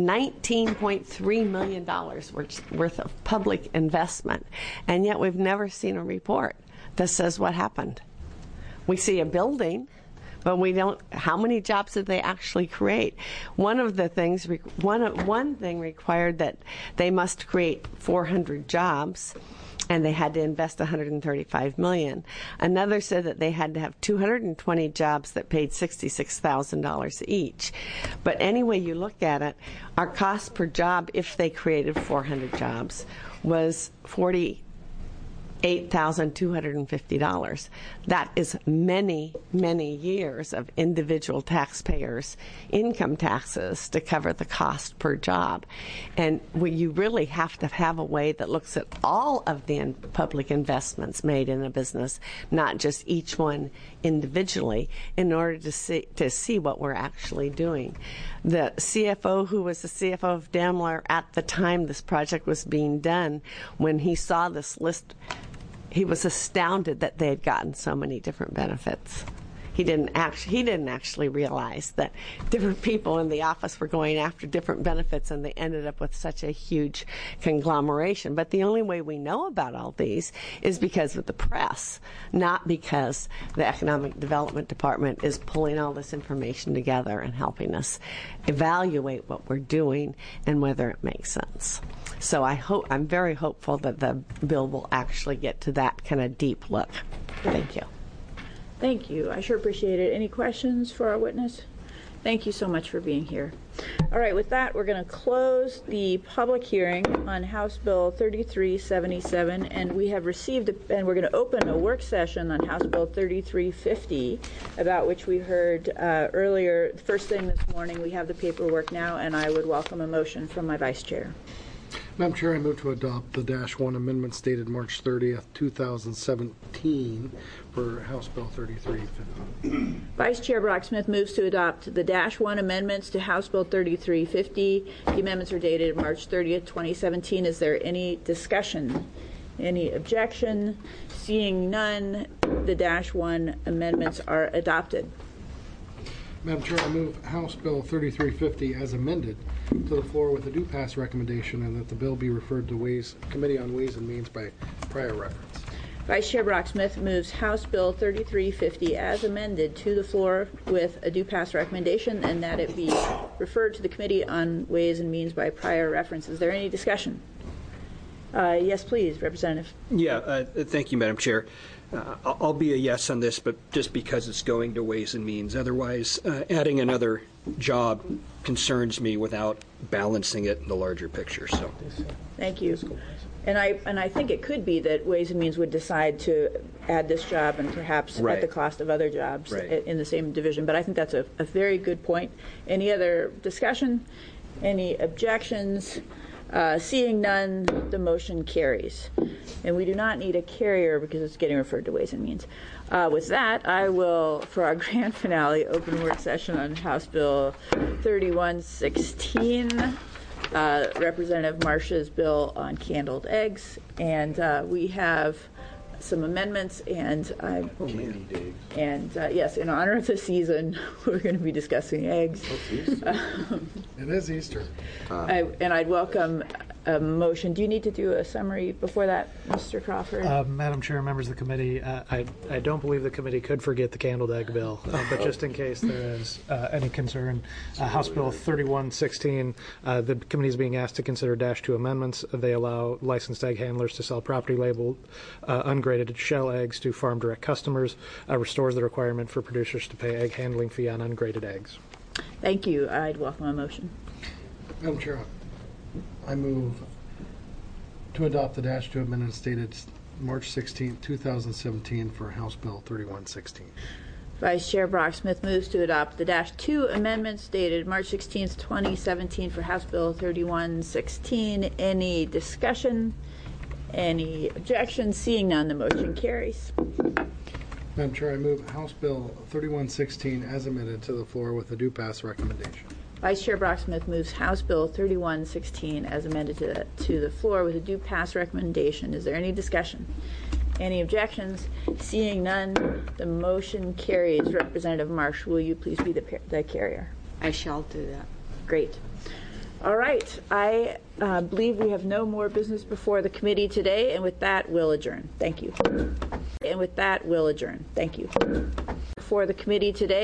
$19.3 million worth of public investment, and yet we've never seen a report that says what happened. We see a building, but we don't. How many jobs did they actually create? One thing required that they must create 400 jobs, and they had to invest $135 million. Another said that they had to have 220 jobs that paid $66,000 each. But any way you look at it, our cost per job, if they created 400 jobs, was $48,250. That is many, many years of individual taxpayers' income taxes to cover the cost per job. And you really have to have a way that looks at all of the public investments made in a business, not just each one individually, in order to see what we're actually doing. The CFO, who was the CFO of Daimler at the time this project was being done, when he saw this list, he was astounded that they had gotten so many different benefits. He didn't actually realize that different people in the office were going after different benefits, and they ended up with such a huge conglomeration. But the only way we know about all these is because of the press, not because the Economic Development Department is pulling all this information together and helping us evaluate what we're doing and whether it makes sense. So I'm very hopeful that the bill will actually get to that kind of deep look. Thank you. Thank you. I sure appreciate it. Any questions for our witness? Thank you so much for being here. All right, with that, we're going to close the public hearing on House Bill 3377, and we have received, and we're going to open a work session on House Bill 3350, about which we heard earlier. First thing this morning, we have the paperwork now, and I would welcome a motion from my vice chair. Madam Chair, I move to adopt the -1 amendments dated March 30th, 2017 for House Bill 3350. Vice Chair Brock-Smith moves to adopt the -1 amendments to House Bill 3350. The amendments are dated March 30th, 2017. Is there any discussion? Any objection? Seeing none, the -1 amendments are adopted. Madam Chair, I move House Bill 3350 as amended to the floor with a do pass recommendation, and that the bill be referred to Committee on Ways and Means by prior reference. Vice Chair Brock Smith moves House Bill 3350 as amended to the floor with a due pass recommendation, and that it be referred to the Committee on Ways and Means by prior reference. Is there any discussion? Yes, please, Representative. Yeah, thank you, Madam Chair. I'll be a yes on this, but just because it's going to Ways and Means. Otherwise, adding another job concerns me without balancing it in the larger picture. So, thank you. And I think it could be that Ways and Means would decide to add this job and perhaps at the cost of other jobs in the same division. But I think that's a very good point. Any other discussion? Any objections? Seeing none, the motion carries. And we do not need a carrier because it's getting referred to Ways and Means. With that, I will, for our grand finale, open work session on House Bill 3116. Representative Marsh's bill on canned eggs, and we have some amendments, and yes, in honor of the season, we're going to be discussing eggs. It is Easter. And I'd welcome a motion. Do you need to do a summary before that, Mr. Crawford? Madam Chair, members of the committee, I don't believe the committee could forget the canned egg bill, but just in case there is any concern, House Bill 3116, the committee is being asked to consider -2 amendments. They allow licensed egg handlers to sell property labeled ungraded shell eggs to farm direct customers, restores the requirement for producers to pay egg handling fee on ungraded eggs. Thank you. I'd welcome a motion. Madam Chair, I move to adopt the -2 amendments dated March 16, 2017 for House Bill 3116. Vice Chair Brock Smith moves to adopt the -2 amendments dated March 16, 2017 for House Bill 3116. Any discussion? Any objections? Seeing none, the motion carries. Madam Chair, I move House Bill 3116 as amended to the floor with a due pass recommendation. Vice Chair Brock Smith moves House Bill 3116 as amended to the floor with a due pass recommendation. Is there any discussion? Any objections? Seeing none, the motion carries. Representative Marsh, will you please be the carrier? I shall do that. Great. All right. I believe we have no more business before the committee today, and with that, we'll adjourn. Thank you. For the committee today.